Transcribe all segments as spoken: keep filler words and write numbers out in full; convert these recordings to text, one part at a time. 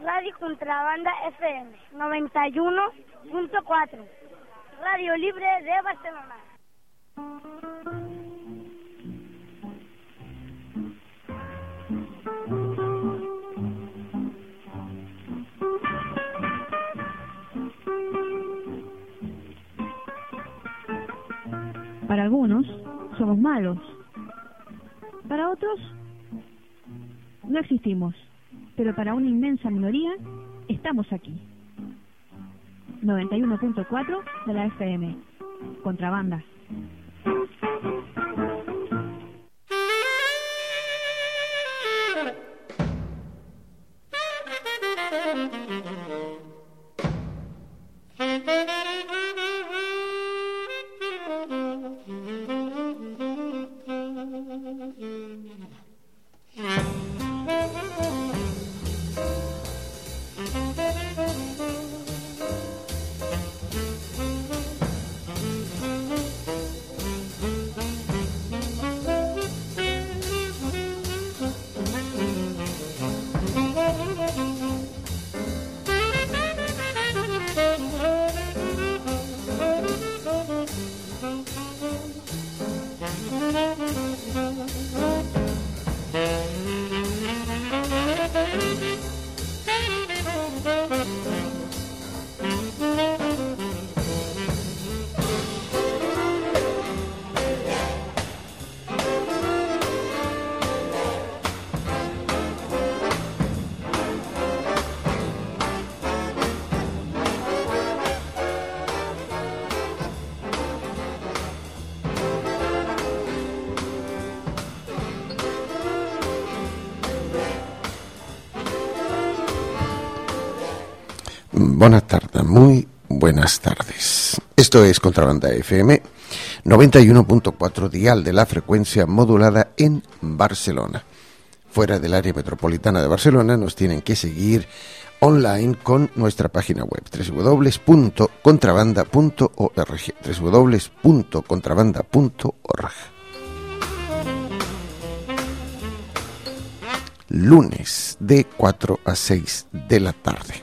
Radio Contrabanda F M noventa y uno punto cuatro, Radio Libre de Barcelona. Para algunos somos malos, para otros no existimos, pero para una inmensa minoría estamos aquí. noventa y uno punto cuatro de la F M, Contrabanda. Buenas tardes, muy buenas tardes. Esto es Contrabanda F M noventa y uno punto cuatro dial de la frecuencia modulada en Barcelona. Fuera del área metropolitana de Barcelona nos tienen que seguir online con nuestra página web doble u doble u doble u punto contrabanda punto org doble u doble u doble u punto contrabanda punto org. Lunes de cuatro a seis de la tarde.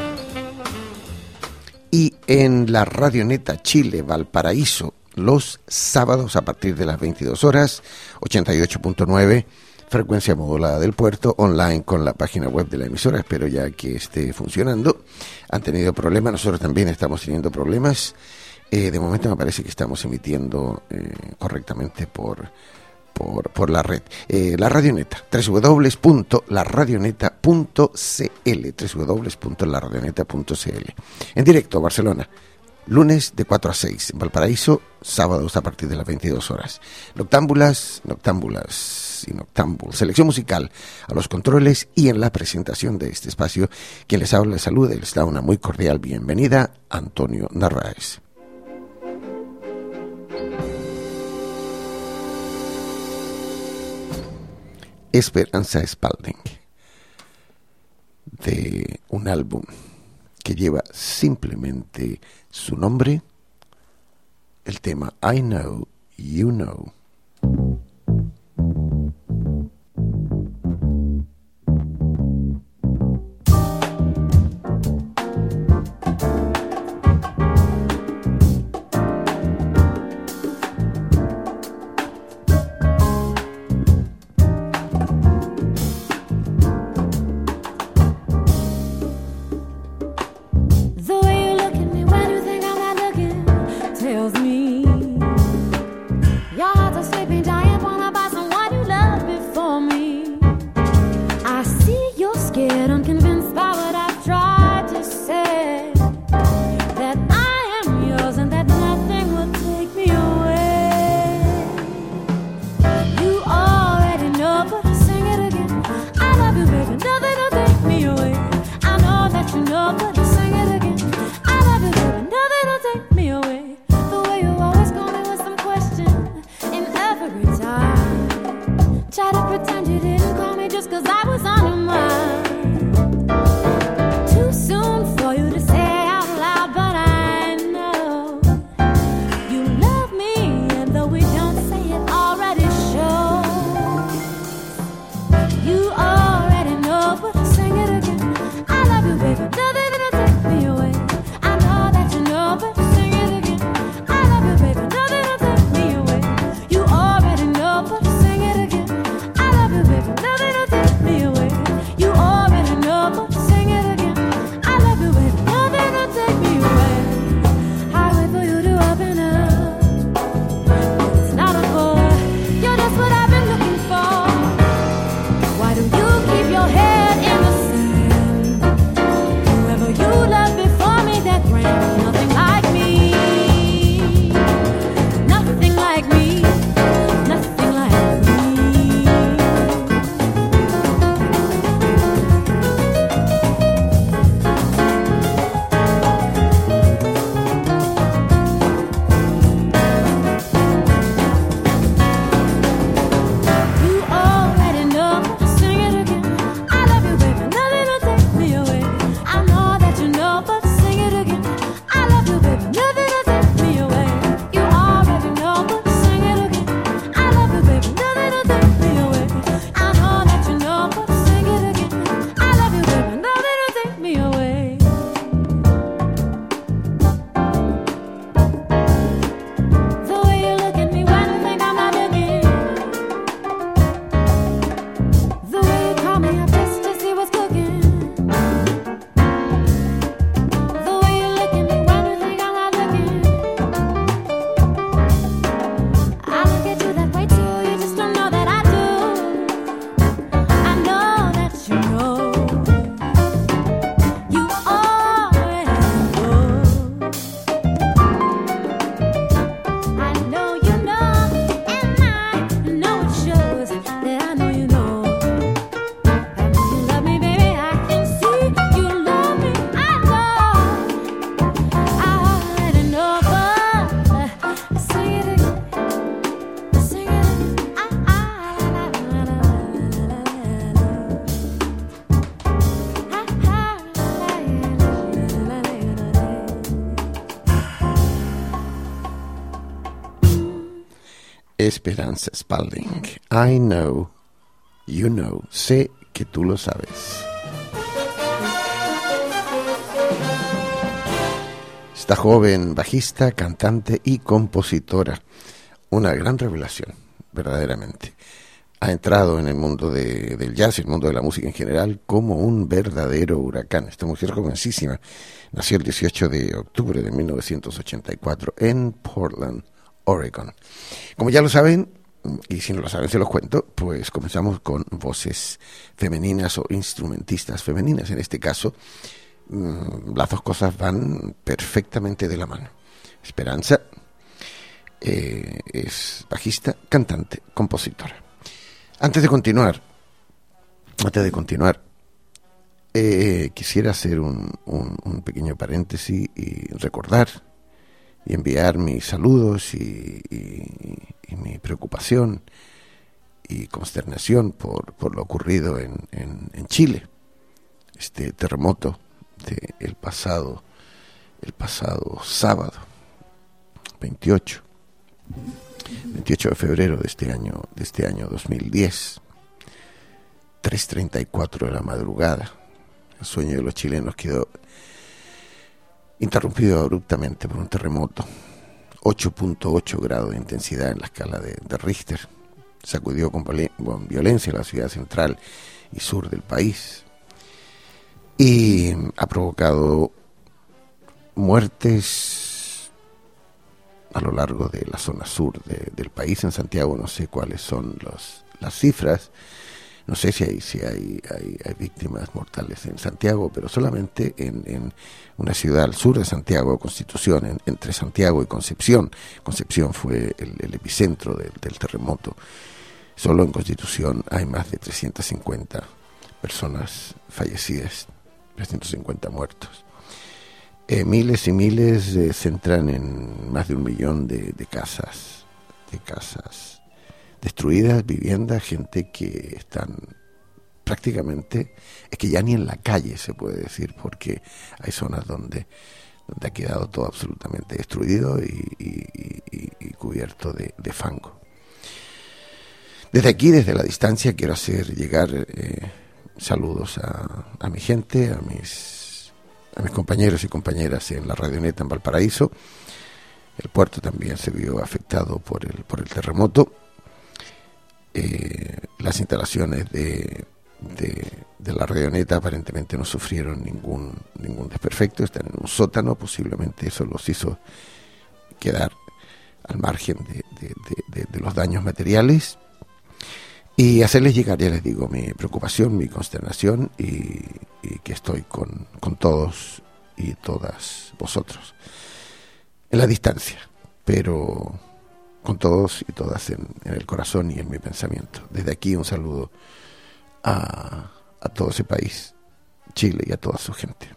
Y en la Radioneta Chile Valparaíso los sábados a partir de las veintidós horas, ochenta y ocho punto nueve, frecuencia modulada del puerto, online con la página web de la emisora. Espero ya que esté funcionando. Han tenido problemas, nosotros también estamos teniendo problemas. Eh, de momento me parece que estamos emitiendo eh, correctamente por... Por, por la red. Eh, la Radioneta, doble u doble u doble u punto la radioneta punto c l, doble u doble u doble u punto la radioneta punto c l. En directo, Barcelona, lunes de cuatro a seis, en Valparaíso, sábados a partir de las veintidós horas. Noctámbulas, noctámbulas y noctámbulos. Selección musical a los controles y en la presentación de este espacio, quien les habla, les saluda y les da una muy cordial bienvenida, Antonio Narváez. Esperanza Spalding, de un álbum que lleva simplemente su nombre, el tema I Know, You Know. Try to pretend you didn't call me just 'cause I was on your mind. Esperanza Spalding. I know, you know. Sé que tú lo sabes. Esta joven bajista, cantante y compositora, una gran revelación, verdaderamente. Ha entrado en el mundo de, del jazz, el mundo de la música en general, como un verdadero huracán. Esta mujer jovencísima nació el dieciocho de octubre de mil novecientos ochenta y cuatro en Portland, Oregon. Como ya lo saben, y si no lo saben se los cuento, pues comenzamos con voces femeninas o instrumentistas femeninas. En este caso, las dos cosas van perfectamente de la mano. Esperanza eh, es bajista, cantante, compositora. Antes de continuar, antes de continuar, eh, quisiera hacer un, un, un pequeño paréntesis y recordar y enviar mis saludos y, y, y mi preocupación y consternación por, por lo ocurrido en, en, en Chile, este terremoto de el pasado el pasado sábado veintiocho de febrero de este año de este año dos mil diez, tres treinta y cuatro de la madrugada. El sueño de los chilenos quedó interrumpido abruptamente por un terremoto, ocho punto ocho grados de intensidad en la escala de, de Richter. Sacudió con, con violencia la ciudad central y sur del país y ha provocado muertes a lo largo de la zona sur de, del país. En Santiago no sé cuáles son los, las cifras, no sé si hay si hay, hay, hay víctimas mortales en Santiago, pero solamente en, en una ciudad al sur de Santiago, Constitución, en, entre Santiago y Concepción. Concepción fue el, el epicentro del, del terremoto. Solo en Constitución hay más de trescientas cincuenta personas fallecidas, trescientos cincuenta muertos. Eh, miles y miles eh, se entran en más de un millón de, de casas, de casas destruidas, viviendas, gente que están prácticamente, es que ya ni en la calle se puede decir, porque hay zonas donde, donde ha quedado todo absolutamente destruido y, y, y, y cubierto de, de fango. Desde aquí, desde la distancia, quiero hacer llegar eh, saludos a, a mi gente, a mis, a mis compañeros y compañeras en la Radioneta en Valparaíso. El puerto también se vio afectado por el, por el terremoto. Eh, las instalaciones de, de, de la Radioneta aparentemente no sufrieron ningún, ningún desperfecto, están en un sótano, posiblemente eso los hizo quedar al margen de, de, de, de, de los daños materiales. Y hacerles llegar, ya les digo, mi preocupación, mi consternación y, y que estoy con, con todos y todas vosotros en la distancia, pero con todos y todas en, en el corazón y en mi pensamiento. Desde aquí un saludo a, a todo ese país, Chile, y a toda su gente.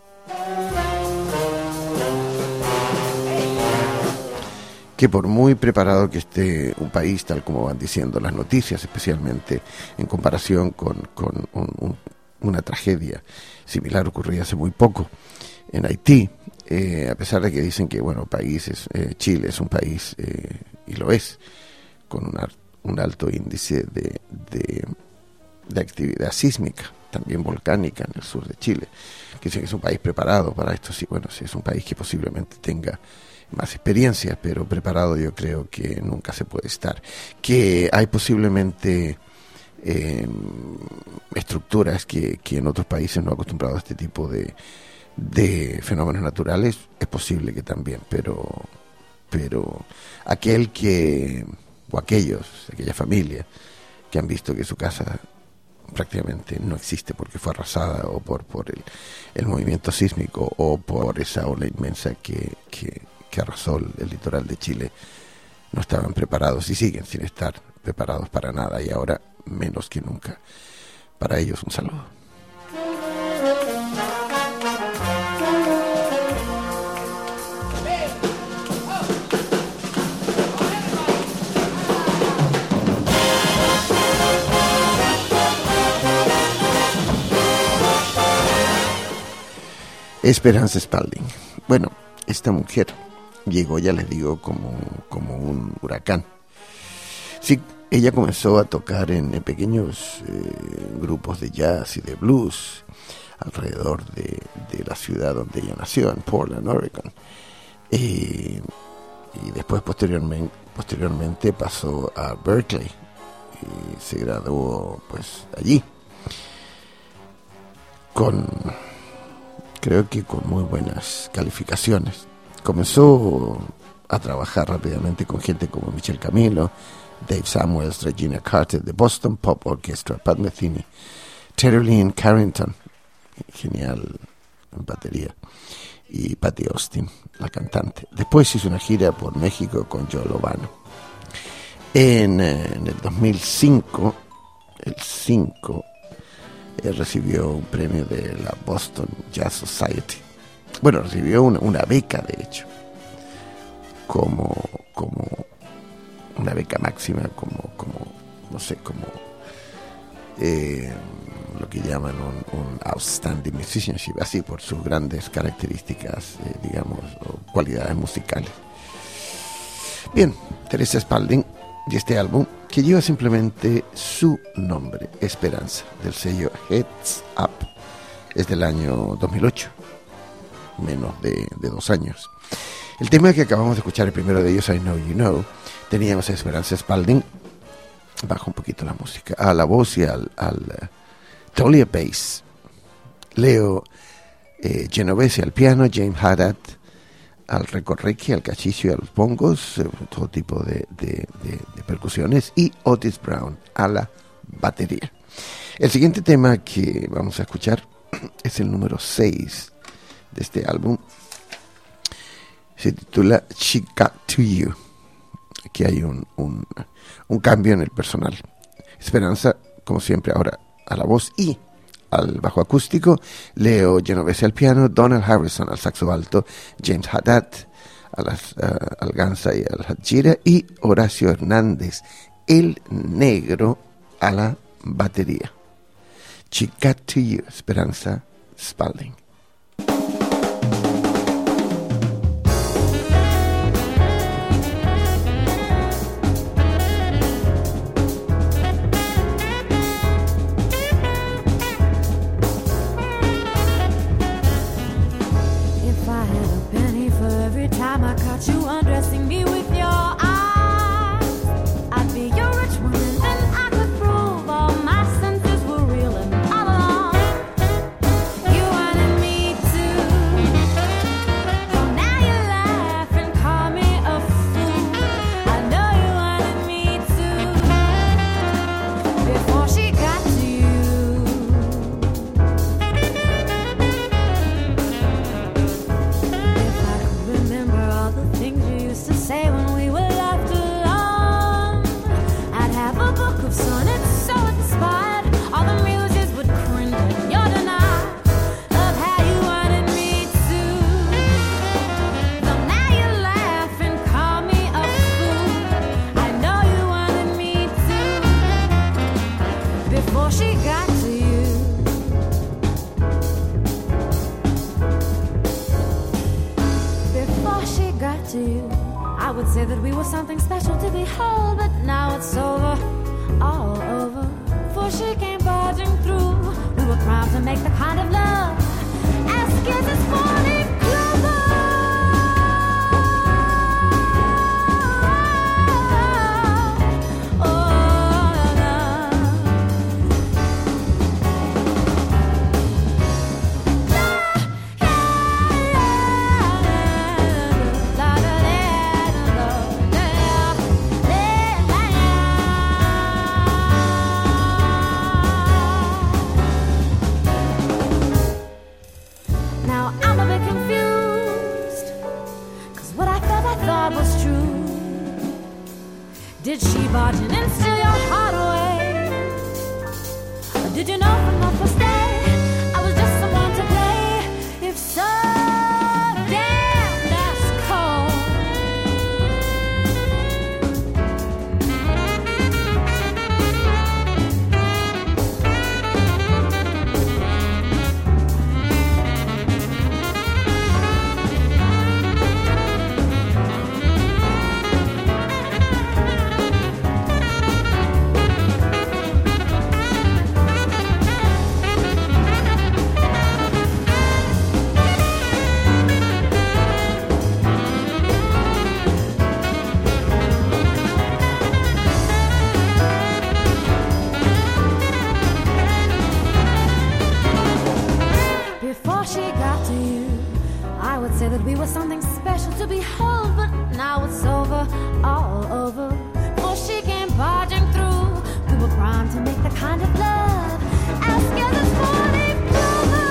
Que por muy preparado que esté un país, tal como van diciendo las noticias, especialmente en comparación con, con un, un, una tragedia similar ocurrida hace muy poco en Haití, eh, a pesar de que dicen que, bueno, países, eh, Chile es un país, eh, y lo es, con una, un alto índice de, de, de actividad sísmica, también volcánica en el sur de Chile, que dicen que es un país preparado para esto. Sí, bueno, sí, es un país que posiblemente tenga más experiencia, pero preparado yo creo que nunca se puede estar. Que hay posiblemente eh, estructuras que, que en otros países no acostumbrados a este tipo de, de fenómenos naturales, es posible que también, pero, pero aquel que, o aquellos, aquella familia que han visto que su casa prácticamente no existe porque fue arrasada o por, por el, el movimiento sísmico o por esa ola inmensa que, que que arrasó el, el litoral de Chile, no estaban preparados y siguen sin estar preparados para nada, y ahora menos que nunca. Para ellos un saludo. Esperanza Spalding. Bueno, esta mujer llegó, ya les digo, como, como un huracán. Sí, ella comenzó a tocar en, en pequeños eh, grupos de jazz y de blues alrededor de, de la ciudad donde ella nació, en Portland, Oregon. Eh, y después, posteriormente, posteriormente pasó a Berkeley y se graduó pues allí. Con, creo que con muy buenas calificaciones. Comenzó a trabajar rápidamente con gente como Michel Camilo, Dave Samuels, Regina Carter, The Boston Pop Orchestra, Pat Metheny, Terry Lynn Carrington, genial en batería, y Patty Austin, la cantante. Después hizo una gira por México con Joe Lovano. En, en el dos mil cinco, el cinco, él recibió un premio de la Boston Jazz Society. Bueno, recibió una, una beca, de hecho, como, como una beca máxima, como, como no sé, como eh, lo que llaman un, un outstanding musicianship, así por sus grandes características, eh, digamos, o cualidades musicales. Bien, Teresa Spalding, y este álbum que lleva simplemente su nombre, Esperanza, del sello Heads Up, es del año dos mil ocho, menos de, de dos años. El tema que acabamos de escuchar, el primero de ellos, I Know You Know, teníamos a Esperanza Spalding, bajo un poquito la música, a la voz y al, al uh, Tolia Bass, Leo eh, Genovese al piano, James Haddad al recorrequi, al cachicho y a los bongos, eh, todo tipo de, de, de, de percusiones, y Otis Brown a la batería. El siguiente tema que vamos a escuchar es el número seis de este álbum. Se titula She Got To You. Aquí hay un, un, un cambio en el personal. Esperanza, como siempre, ahora a la voz y al bajo acústico, Leo Genovese al piano, Donald Harrison al saxo alto, James Haddad a las, uh, al ganza y al hachira, y Horacio Hernández, el negro, a la batería. She Got To You, Esperanza Spalding. You undressing me with your eyes, I'd be your rich woman, and I could prove all my senses were real and all along. You wanted me to, so now you laugh and call me a fool. I know you wanted me to, before she got to you. If I could remember all the things you used to say when we were left alone, I'd have a book of sonnets so inspired, all the muses would cringe at your denial of how you wanted me to. Though now you laugh and call me a fool, I know you wanted me to, before she got to you. Before she got to you, I would say that we were something special to behold, but now it's over, all over. For she came barging through. We were primed to make the kind of love as kids is falling closer. Oh, now I'm a bit confused, 'cause what I felt I thought was true. Did she barge in and steal your heart away? Or did you know from the first day I was just someone to play? If so, damn, that's cold. before she got to you, I would say that we were something special to behold, but now it's over, all over. Before she came barging through, we were primed to make the kind of love as scared as forty brother.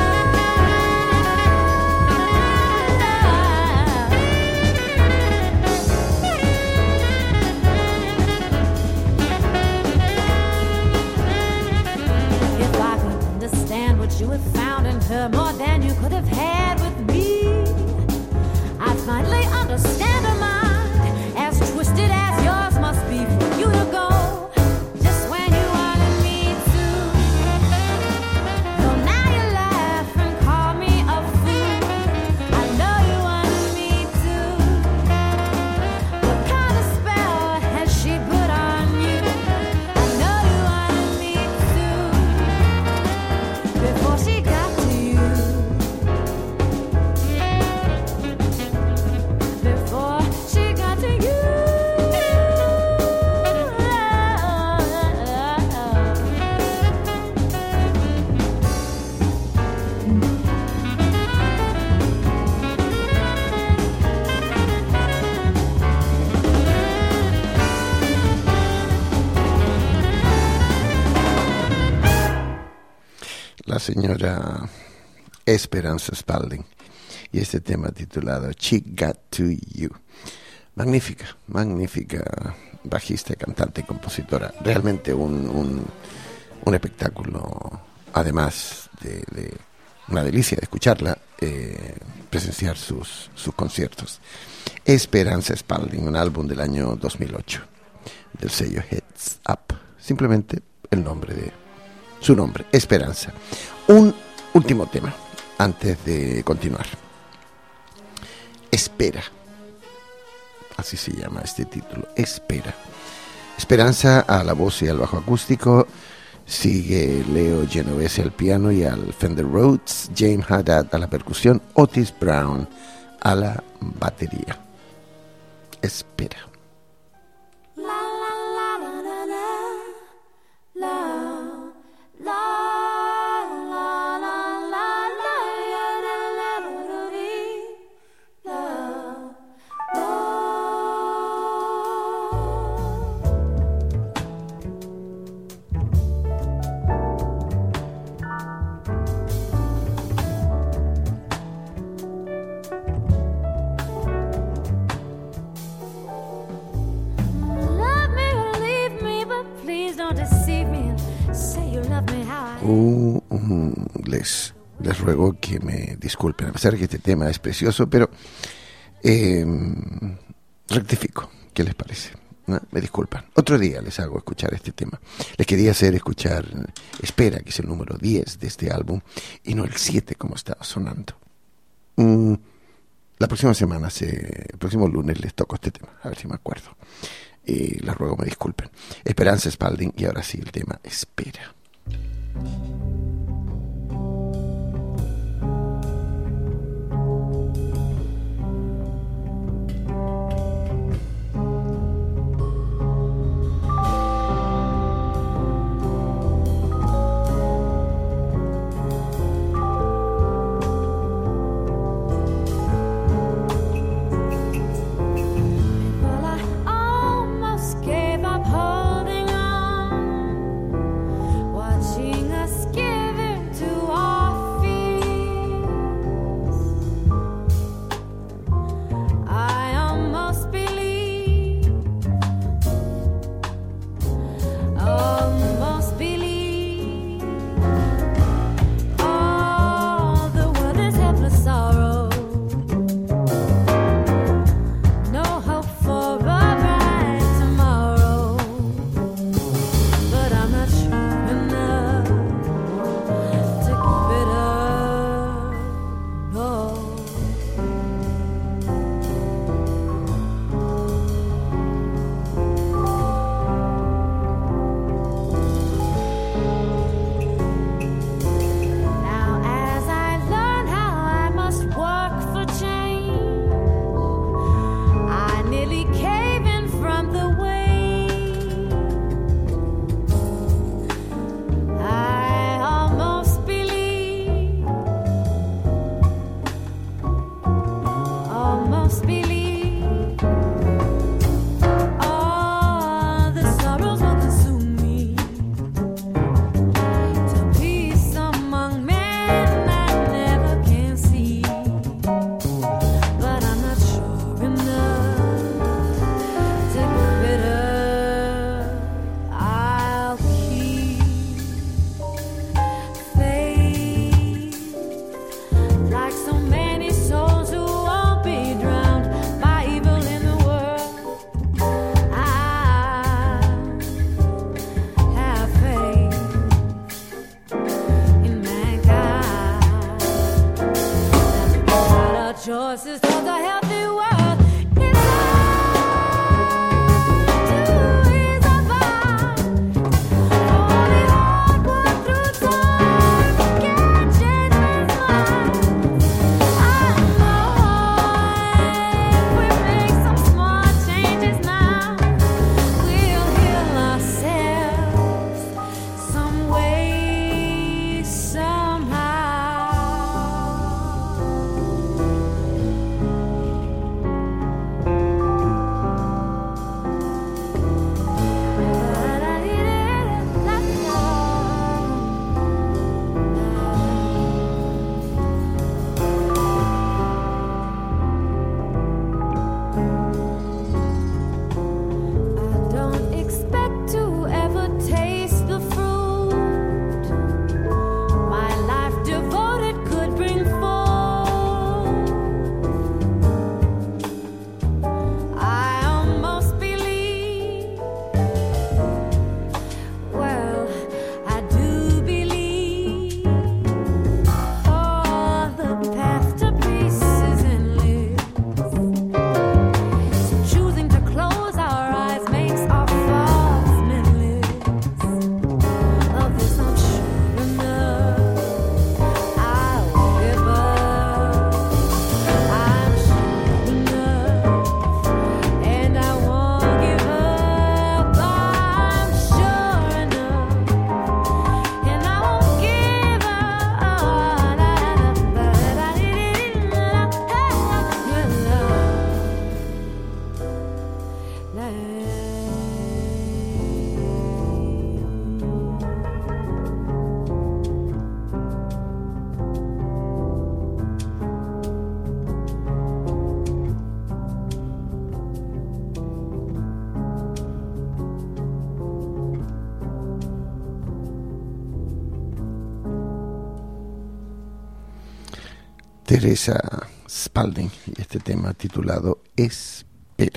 If I could understand what you had found in her more than you could have had with me, I'd finally understand her mind, as twisted as yours must be for you to go just when you wanted me to. Though now you laugh and call me a fool, I know you wanted me to. What kind of spell has she put on you? I know you wanted me to. Before she got to you, before she got to you. La señora Esperanza Spalding y este tema titulado She Got to You. Magnífica, magnífica bajista, cantante y compositora. Realmente un, un, un espectáculo, además de, de una delicia de escucharla, eh, presenciar sus, sus conciertos. Esperanza Spalding, un álbum del año dos mil ocho, del sello Heads Up. Simplemente el nombre de su nombre, Esperanza. Un último tema antes de continuar. Espera. Así se llama este título, Espera. Esperanza a la voz y al bajo acústico. Sigue Leo Genovese al piano y al Fender Rhodes. James Haddad a la percusión. Otis Brown a la batería. Espera. Uh, um, les, les ruego que me disculpen, a pesar de que este tema es precioso, pero eh, rectifico. ¿Qué les parece? ¿No? Me disculpan. Otro día les hago escuchar este tema. Les quería hacer escuchar Espera, que es el número diez de este álbum, y no el siete como estaba sonando. Mm, la próxima semana, se, el próximo lunes les toco este tema, a ver si me acuerdo. Y les ruego me disculpen. Esperanza Spalding, y ahora sí el tema Espera. Watching us get choices towards a healthy world. It's Teresa Spalding y este tema titulado Espera.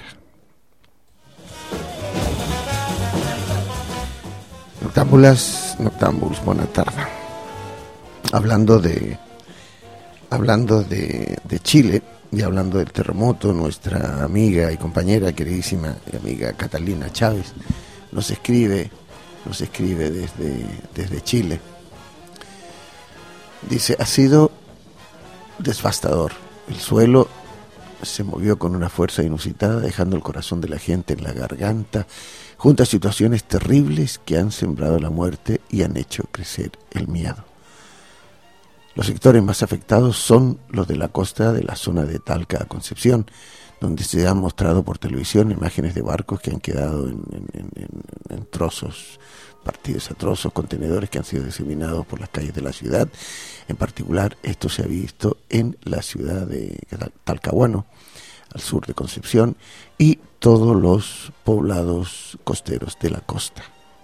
Noctámbulas, noctámbuls, buena tarde. Hablando de hablando de, de Chile y hablando del terremoto, nuestra amiga y compañera queridísima y amiga Catalina Chávez nos escribe, nos escribe desde, desde Chile. Dice, ha sido devastador. El suelo se movió con una fuerza inusitada, dejando el corazón de la gente en la garganta, junto a situaciones terribles que han sembrado la muerte y han hecho crecer el miedo. Los sectores más afectados son los de la costa de la zona de Talca a Concepción, donde se han mostrado por televisión imágenes de barcos que han quedado en, en, en, en trozos, partidos a trozos, contenedores que han sido diseminados por las calles de la ciudad. En particular, esto se ha visto en la ciudad de Talcahuano, al sur de Concepción, y todos los poblados costeros de la costa.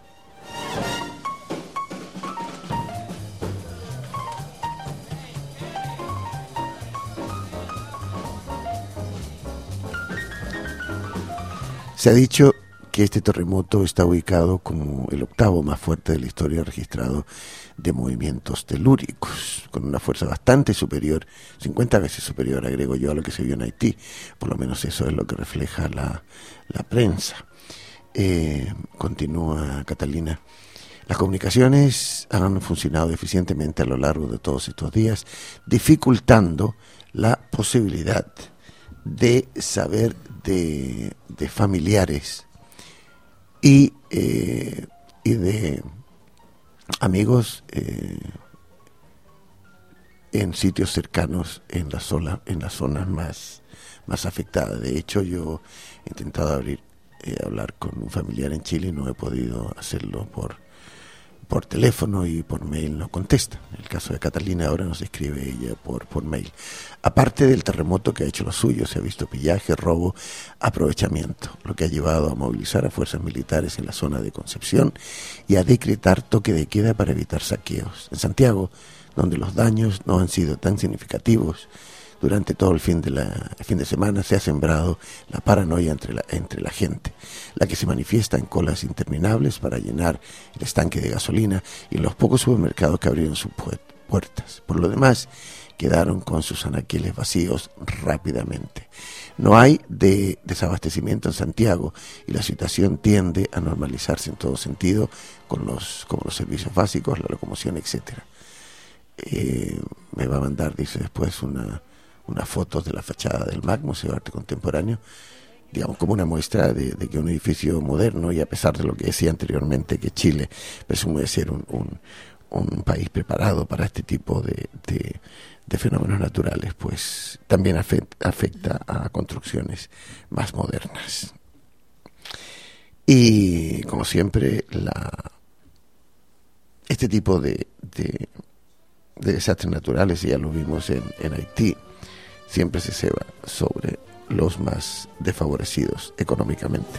Se ha dicho que este terremoto está ubicado como el octavo más fuerte de la historia registrado de movimientos telúricos, con una fuerza bastante superior, cincuenta veces superior, agrego yo, a lo que se vio en Haití. Por lo menos eso es lo que refleja la, la prensa. Eh, continúa Catalina. Las comunicaciones han funcionado eficientemente a lo largo de todos estos días, dificultando la posibilidad de saber de, de familiares y, eh, y de amigos eh, en sitios cercanos en la zona, en las zonas más, más afectadas. De hecho, yo he intentado abrir, eh, hablar con un familiar en Chile y no he podido hacerlo por, por teléfono, y por mail no contesta. En el caso de Catalina ahora nos escribe ella por, por mail. Aparte del terremoto que ha hecho lo suyo, se ha visto pillaje, robo, aprovechamiento, lo que ha llevado a movilizar a fuerzas militares en la zona de Concepción y a decretar toque de queda para evitar saqueos. En Santiago, donde los daños no han sido tan significativos, durante todo el fin de la el fin de semana se ha sembrado la paranoia entre la, entre la gente, la que se manifiesta en colas interminables para llenar el estanque de gasolina y en los pocos supermercados que abrieron sus puertas. Por lo demás, quedaron con sus anaqueles vacíos rápidamente. No hay de desabastecimiento en Santiago y la situación tiende a normalizarse en todo sentido, con los, como los servicios básicos, la locomoción, etcétera. Eh, me va a mandar, dice después, una, una foto de la fachada del M A C, Museo de Arte Contemporáneo, digamos como una muestra de, de que un edificio moderno, y a pesar de lo que decía anteriormente, que Chile presume de ser un, un, un país preparado para este tipo de, de, de fenómenos naturales, pues también afecta, afecta a construcciones más modernas. Y como siempre, la este tipo de, de, de desastres naturales, ya lo vimos en, en Haití, siempre se ceba sobre los más desfavorecidos económicamente.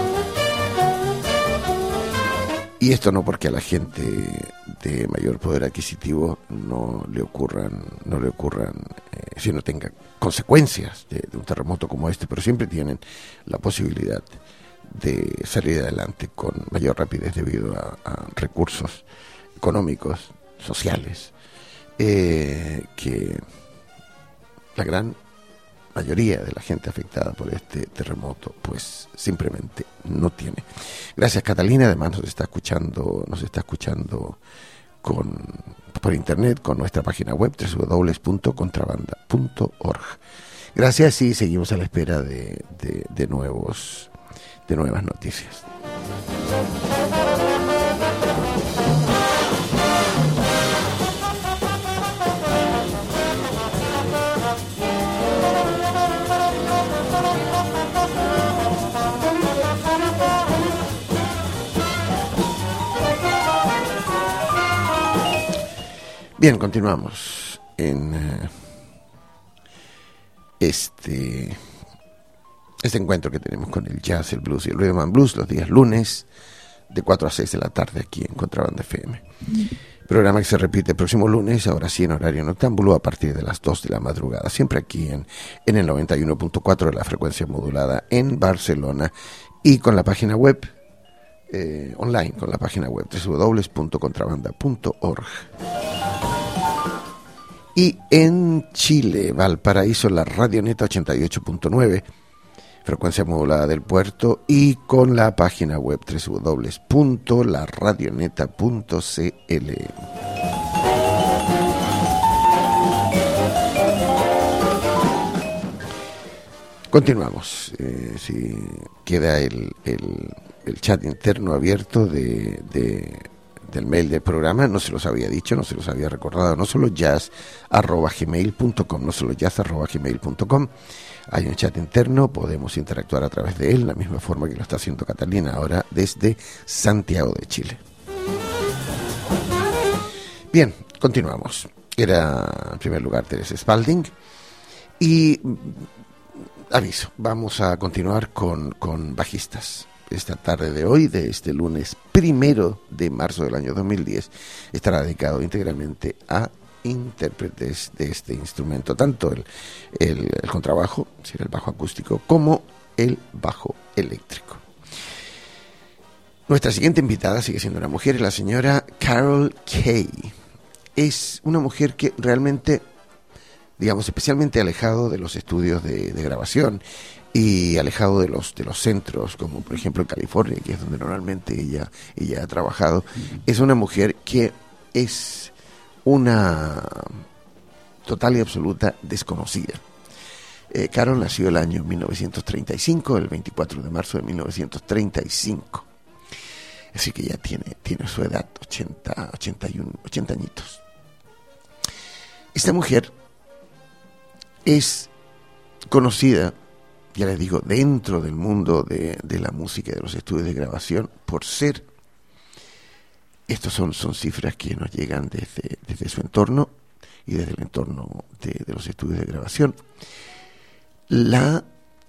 Y esto no porque a la gente de mayor poder adquisitivo no le ocurran, no le ocurran, eh, si no tenga consecuencias de, de un terremoto como este, pero siempre tienen la posibilidad de salir adelante con mayor rapidez debido a, a recursos económicos, sociales, eh, que la gran mayoría de la gente afectada por este terremoto pues simplemente no tiene. Gracias, Catalina. Además nos está escuchando nos está escuchando con por internet con nuestra página web doble u doble u doble u punto contrabanda punto org. Gracias, y seguimos a la espera de, de, de nuevos de nuevas noticias. Bien, continuamos en uh, este, este encuentro que tenemos con el jazz, el blues y el rhythm and blues los días lunes de cuatro a seis de la tarde aquí en Contrabanda F M. Mm. Programa que se repite el próximo lunes, ahora sí en horario noctámbulo, a partir de las dos de la madrugada, siempre aquí en, en el noventa y uno punto cuatro de la frecuencia modulada en Barcelona, y con la página web eh, online, con la página web doble u doble u doble u punto contrabanda punto org. Y en Chile, Valparaíso, la Radioneta ochenta y ocho punto nueve, frecuencia modulada del puerto, y con la página web doble u doble u doble u punto la radioneta punto c l. Continuamos. Eh, si queda el, el, el chat interno abierto de... de del mail del programa, no se los había dicho, no se los había recordado, no solo jazz arroba gmail punto com, no solo jazz arroba gmail punto com, hay un chat interno, podemos interactuar a través de él, la misma forma que lo está haciendo Catalina ahora desde Santiago de Chile. Bien, continuamos. Era en primer lugar Teresa Spalding, y aviso, vamos a continuar con, con bajistas. Esta tarde de hoy, de este lunes primero de marzo del año dos mil diez, estará dedicado integralmente a intérpretes de este instrumento, tanto el, el, el contrabajo, es decir, el bajo acústico, como el bajo eléctrico. Nuestra siguiente invitada sigue siendo una mujer, es la señora Carol Kaye. Es una mujer que realmente, digamos, especialmente alejado de los estudios de, de grabación, y alejado de los de los centros, como por ejemplo en California, que es donde normalmente ella ella ha trabajado. Uh-huh. Es una mujer que es una total y absoluta desconocida. Eh, Carol nació el año mil novecientos treinta y cinco, el veinticuatro de marzo de mil novecientos treinta y cinco. Así que ya tiene tiene su edad, ochenta, ochenta y uno, ochenta añitos. Esta mujer es conocida, ya les digo, dentro del mundo de, de la música y de los estudios de grabación, por ser, estos son, son cifras que nos llegan desde, desde su entorno y desde el entorno de, de los estudios de grabación, la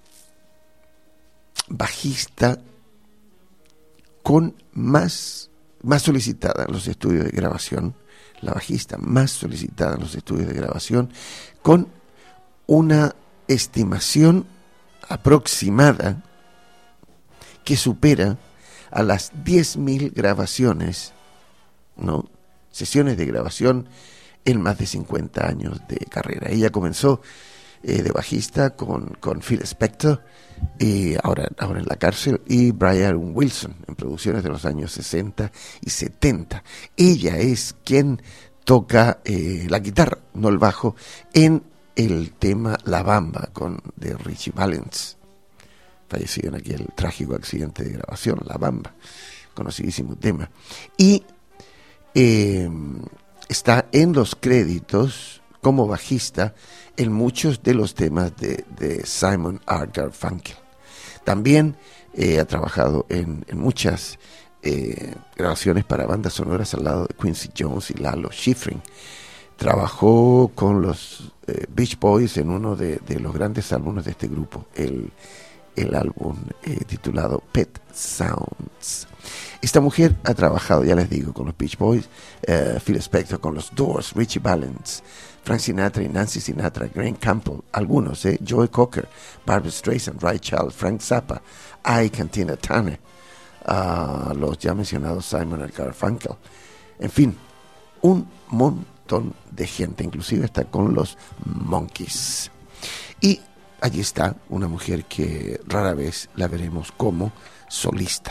bajista con más, más solicitada en los estudios de grabación, la bajista más solicitada en los estudios de grabación, con una estimación aproximada que supera a las diez mil grabaciones, ¿no? Sesiones de grabación en más de cincuenta años de carrera. Ella comenzó eh, de bajista con, con Phil Spector, y ahora, ahora en la cárcel, y Brian Wilson en producciones de los años sesenta y setenta. Ella es quien toca eh, la guitarra, no el bajo, en el tema La Bamba con, de Richie Valens, fallecido en aquel trágico accidente de grabación, La Bamba, conocidísimo tema. Y eh, está en los créditos como bajista en muchos de los temas de, de Simon R. Garfunkel. También eh, ha trabajado en, en muchas eh, grabaciones para bandas sonoras al lado de Quincy Jones y Lalo Schifrin. Trabajó con los eh, Beach Boys en uno de, de los grandes álbumes de este grupo, el, el álbum eh, titulado Pet Sounds. Esta mujer ha trabajado, ya les digo, con los Beach Boys, eh, Phil Spector, con los Doors, Richie Valens, Frank Sinatra y Nancy Sinatra, Graham Campbell, algunos, eh, Joe Cocker, Barbra Streisand, Ray Charles, Frank Zappa, Ike and Tina Turner, uh, los ya mencionados Simon and Garfunkel. En fin, un montón de gente, inclusive está con los Monkees. Y allí está una mujer que rara vez la veremos como solista.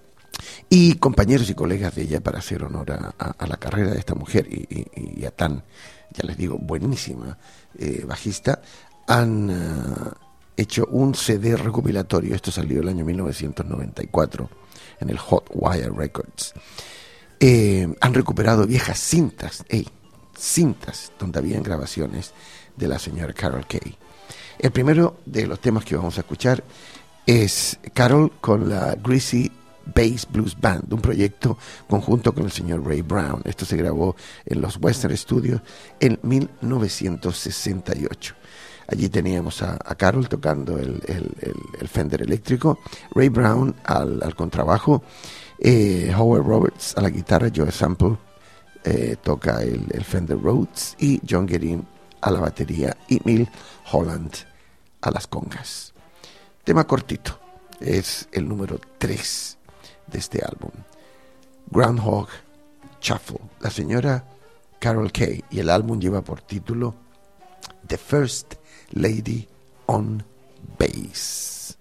Y compañeros y colegas de ella, para hacer honor a, a, a la carrera de esta mujer y, y, y a tan, ya les digo, buenísima eh, bajista, han uh, hecho un C D recopilatorio. Esto salió el año mil novecientos noventa y cuatro en el Hot Wire Records. Eh, han recuperado viejas cintas, hey, cintas donde habían grabaciones de la señora Carol Kaye. El primero de los temas que vamos a escuchar es Carol con la Greasy Bass Blues Band, un proyecto conjunto con el señor Ray Brown. Esto se grabó en los Western Studios en mil novecientos sesenta y ocho. Allí teníamos a, a Carol tocando el, el, el, el Fender eléctrico, Ray Brown al, al contrabajo, eh, Howard Roberts a la guitarra, Joe Sample eh, toca el, el Fender Rhodes, y John Guerin a la batería y Mill Holland a las congas. Tema cortito, es el número tres de este álbum, Groundhog Shuffle, la señora Carol Kaye, y el álbum lleva por título The First Lady on Bass.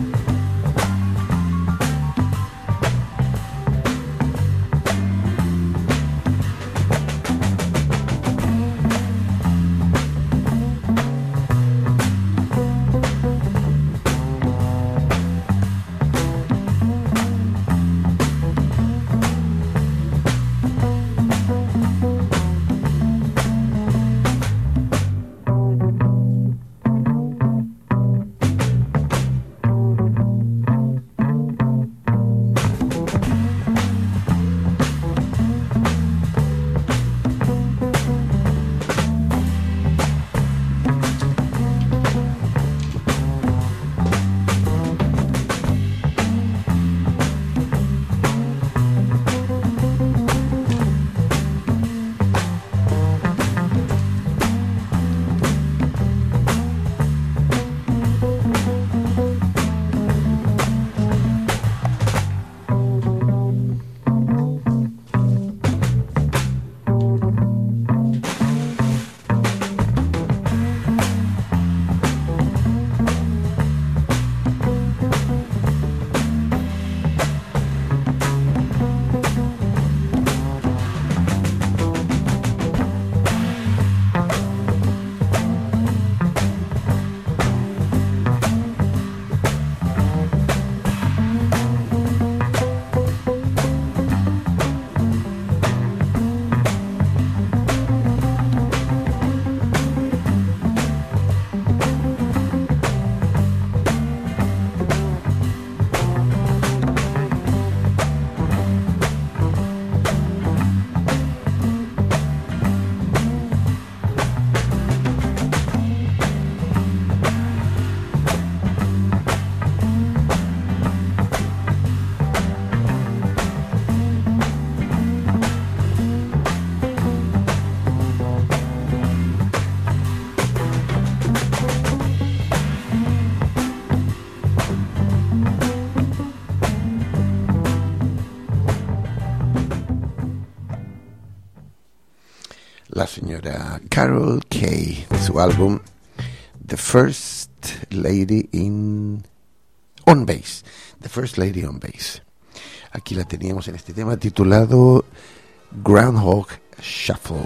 Thank la señora Carol Kaye, su álbum The First Lady in on Bass, The First Lady on Bass. Aquí la teníamos en este tema titulado Groundhog Shuffle.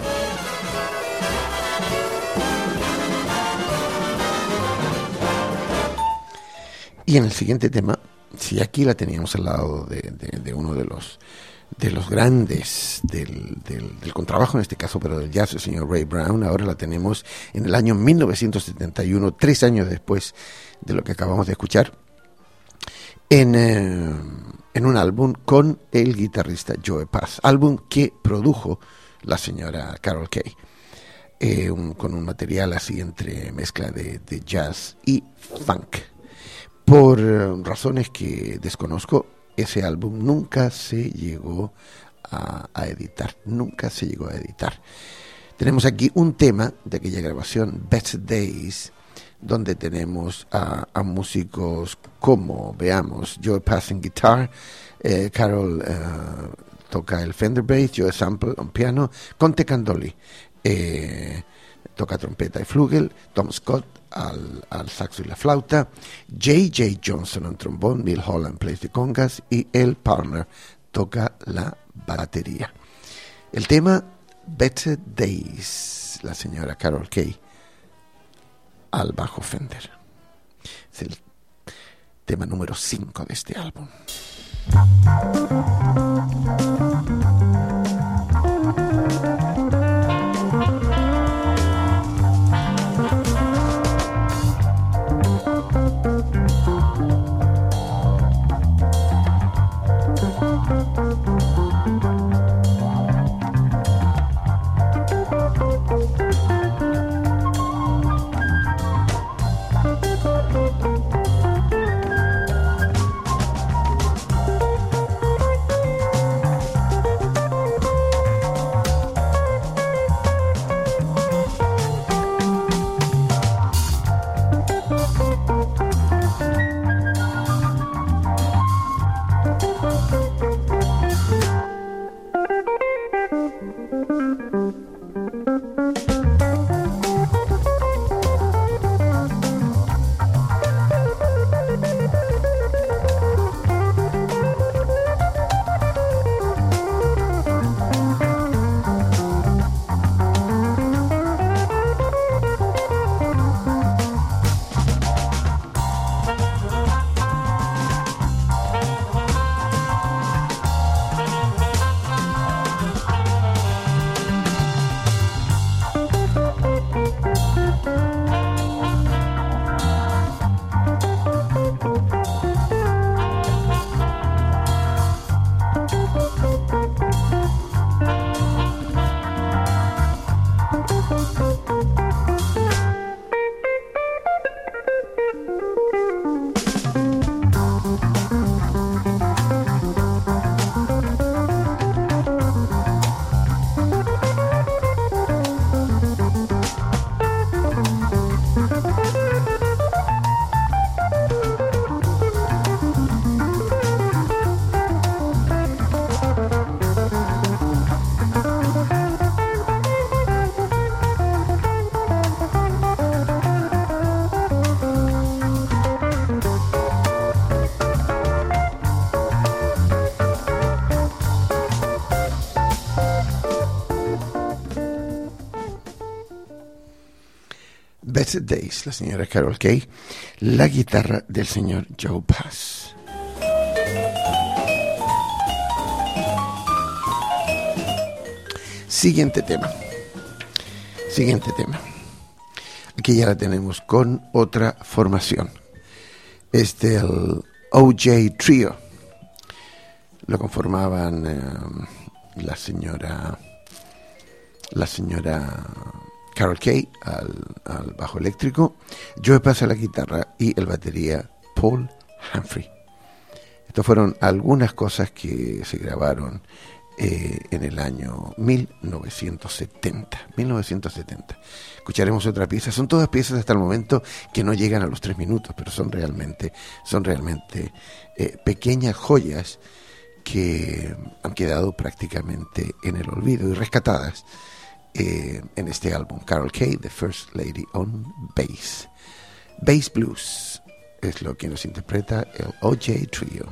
Y en el siguiente tema, si aquí la teníamos al lado de, de, de uno de los de los grandes del, del, del contrabajo, en este caso, pero del jazz, el señor Ray Brown, ahora la tenemos en el año mil novecientos setenta y uno, tres años después de lo que acabamos de escuchar, en, eh, en un álbum con el guitarrista Joe Pass, álbum que produjo la señora Carol Kaye, eh, un, con un material así entre mezcla de, de jazz y funk. Por eh, razones que desconozco, ese álbum nunca se llegó a, a editar, nunca se llegó a editar. Tenemos aquí un tema de aquella grabación, Better Days, donde tenemos a, a músicos como, veamos, Joe Pass en guitar, eh, Carol eh, toca el Fender Bass, Joe Sample en piano, Conte Candoli eh, toca trompeta y flugel, Tom Scott al, al saxo y la flauta, J J Johnson en trombón, Bill Holland plays de congas y El Palmer toca la batería. El tema Better Days, la señora Carol Kaye al bajo Fender. Es el tema número cinco de este álbum. Better Days, la señora Carol Kaye, la guitarra del señor Joe Pass. Siguiente tema. Siguiente tema. Aquí ya la tenemos con otra formación. Este el O J Trio. Lo conformaban eh, la señora la señora Carol Kaye al, al bajo eléctrico, Joe Pass a la guitarra y el batería Paul Humphrey. Estas fueron algunas cosas que se grabaron eh, en el año mil novecientos setenta. mil novecientos setenta. Escucharemos otra pieza. Son todas piezas hasta el momento que no llegan a los tres minutos, pero son realmente, son realmente eh, pequeñas joyas que han quedado prácticamente en el olvido y rescatadas eh, en este álbum, Carol Kaye, The First Lady on Bass. Bass Blues es lo que nos interpreta el O J Trio.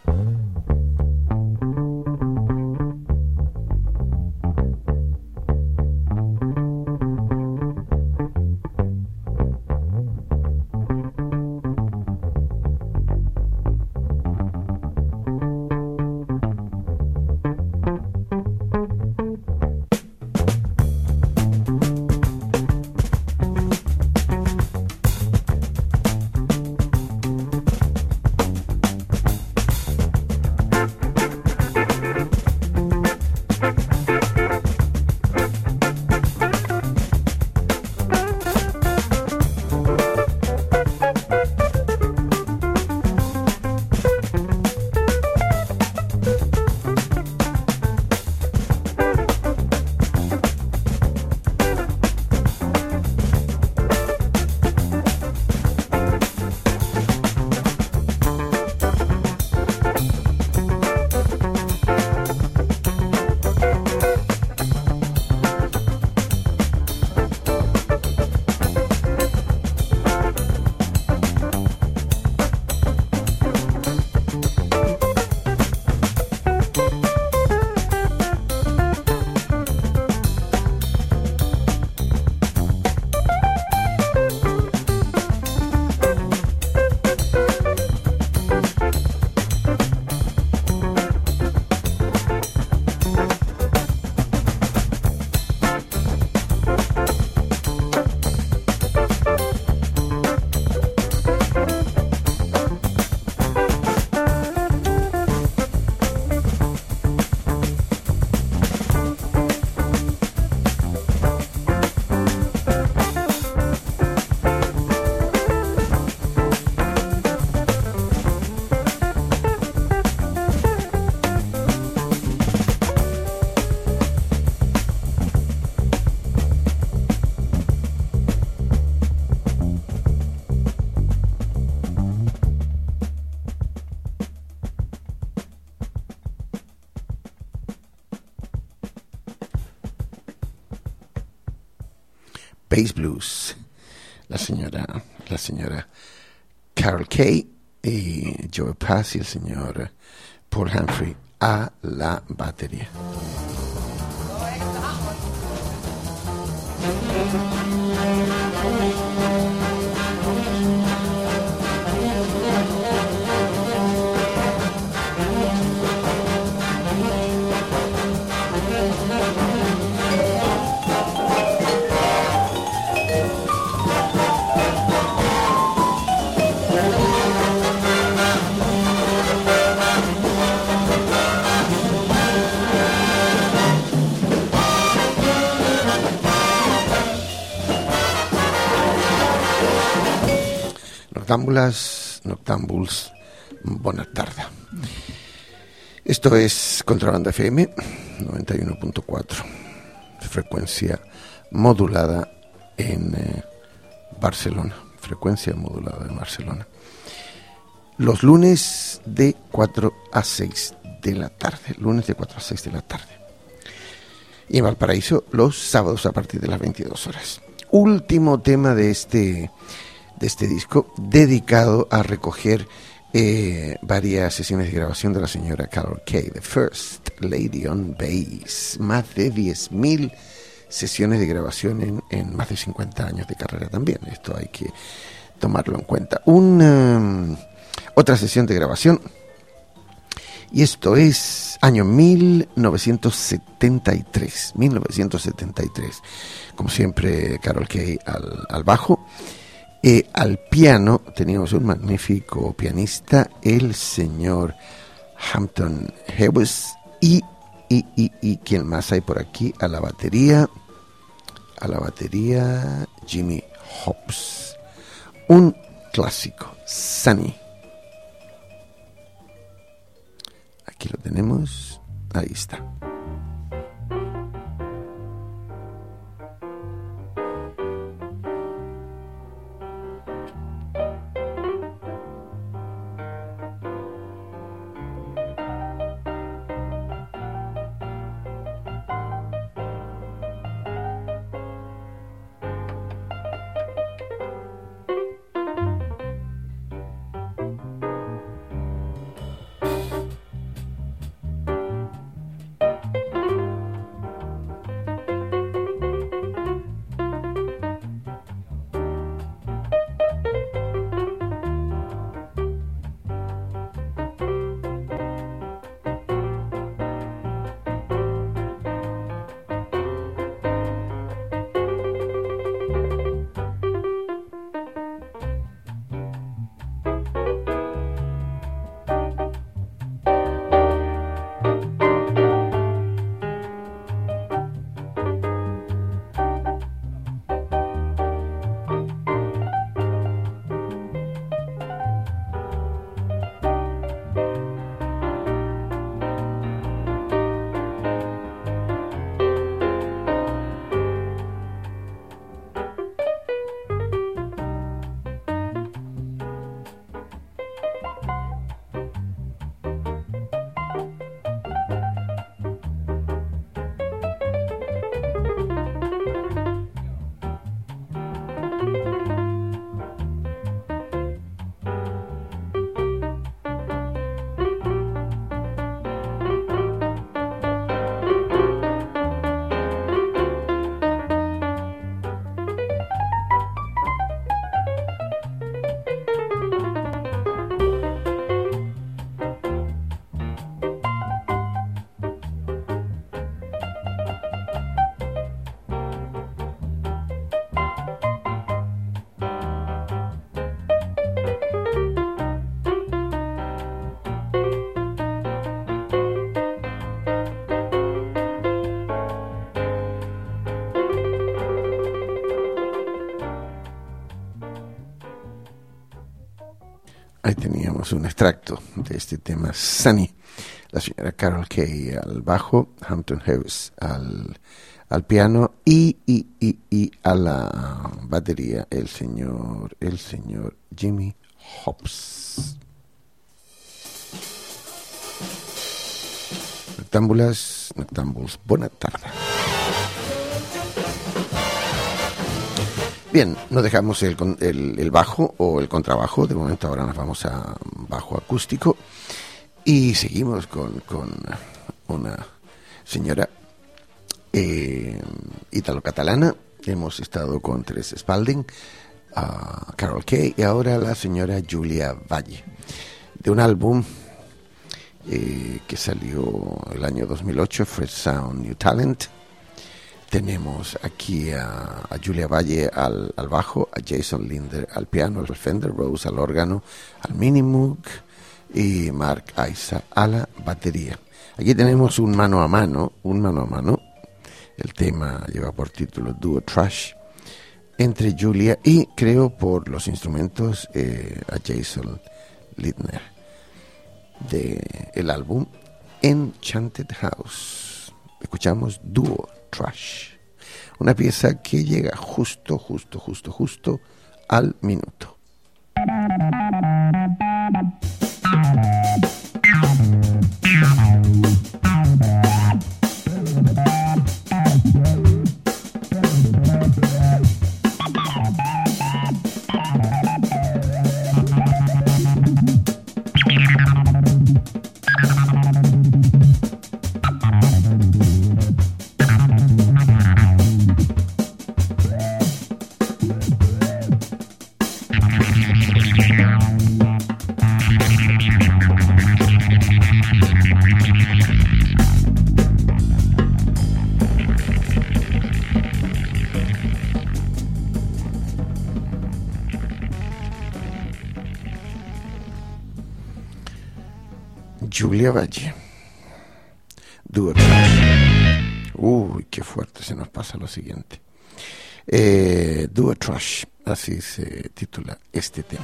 Bass Blues, la señora, la señora Carol Kaye y Joe Pass y el señor Paul Humphrey a la batería. Noctámbulas, noctámbuls, buenas tardes. Esto es Contrabanda F M noventa y uno punto cuatro, frecuencia modulada en eh, Barcelona, frecuencia modulada en Barcelona. Los lunes de cuatro a seis de la tarde, lunes de cuatro a seis de la tarde. Y en Valparaíso los sábados a partir de las veintidós horas. Último tema de este... de este disco, dedicado a recoger eh, varias sesiones de grabación de la señora Carol Kaye, The First Lady on Bass. Más de diez mil sesiones de grabación en, en más de cincuenta años de carrera también. Esto hay que tomarlo en cuenta. Una, um, otra sesión de grabación, y esto es año mil novecientos setenta y tres. mil novecientos setenta y tres. Como siempre, Carol Kaye al, al bajo. Eh, al piano teníamos un magnífico pianista, el señor Hampton Hewes, y, y, y, y ¿quién más hay por aquí? A la batería, a la batería Jimmy Hobbs. Un clásico, Sunny. Aquí lo tenemos, ahí está. Ahí teníamos un extracto de este tema Sunny. La señora Carol Kay al bajo, Hampton Harris al, al piano y, y, y, y a la batería el señor, el señor Jimmy Hobbs. Noctámbulas, noctámbuls, buena tarde. Bien, no dejamos el, el, el bajo o el contrabajo, de momento ahora nos vamos a bajo acústico y seguimos con, con una señora eh, italo-catalana. Hemos estado con Teresa Spalding, uh, Carol Kay y ahora la señora Giulia Valle, de un álbum eh, que salió el año dos mil ocho, Fresh Sound, New Talent. Tenemos aquí a, a Giulia Valle al, al bajo, a Jason Linder al piano, al Fender Rose al órgano, al Minimoog y Mark Isa a la batería. Aquí tenemos un mano a mano, un mano a mano. El tema lleva por título Duo Trash entre Giulia y, creo por los instrumentos, eh, a Jason Linder de el álbum Enchanted House. Escuchamos Duo Trash, una pieza que llega justo, justo, justo, justo al minuto. Giulia Valle, Duo Trash. Uy, qué fuerte se nos pasa lo siguiente. Eh, Duo Trash, así se titula este tema.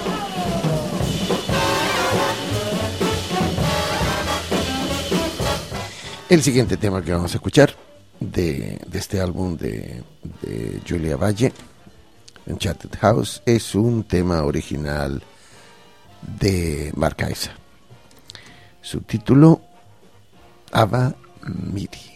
El siguiente tema que vamos a escuchar de, de este álbum de, de Giulia Valle, Enchanted House, es un tema original de Mark Isa. Su título, Ava Miri.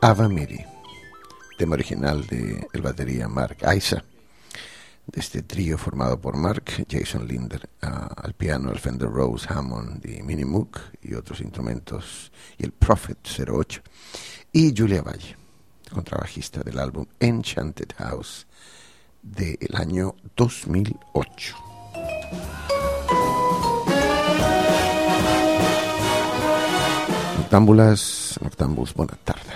Ava Miri, tema original de el batería Mark Isa, de este trío formado por Mark, Jason Linder uh, al piano, el Fender Rose, Hammond y Mini Moog y otros instrumentos, y el Prophet cero ocho, y Julia Valle, contrabajista del álbum Enchanted House del año dos mil ocho. Noctámbulas, noctámbuls, buena tarde.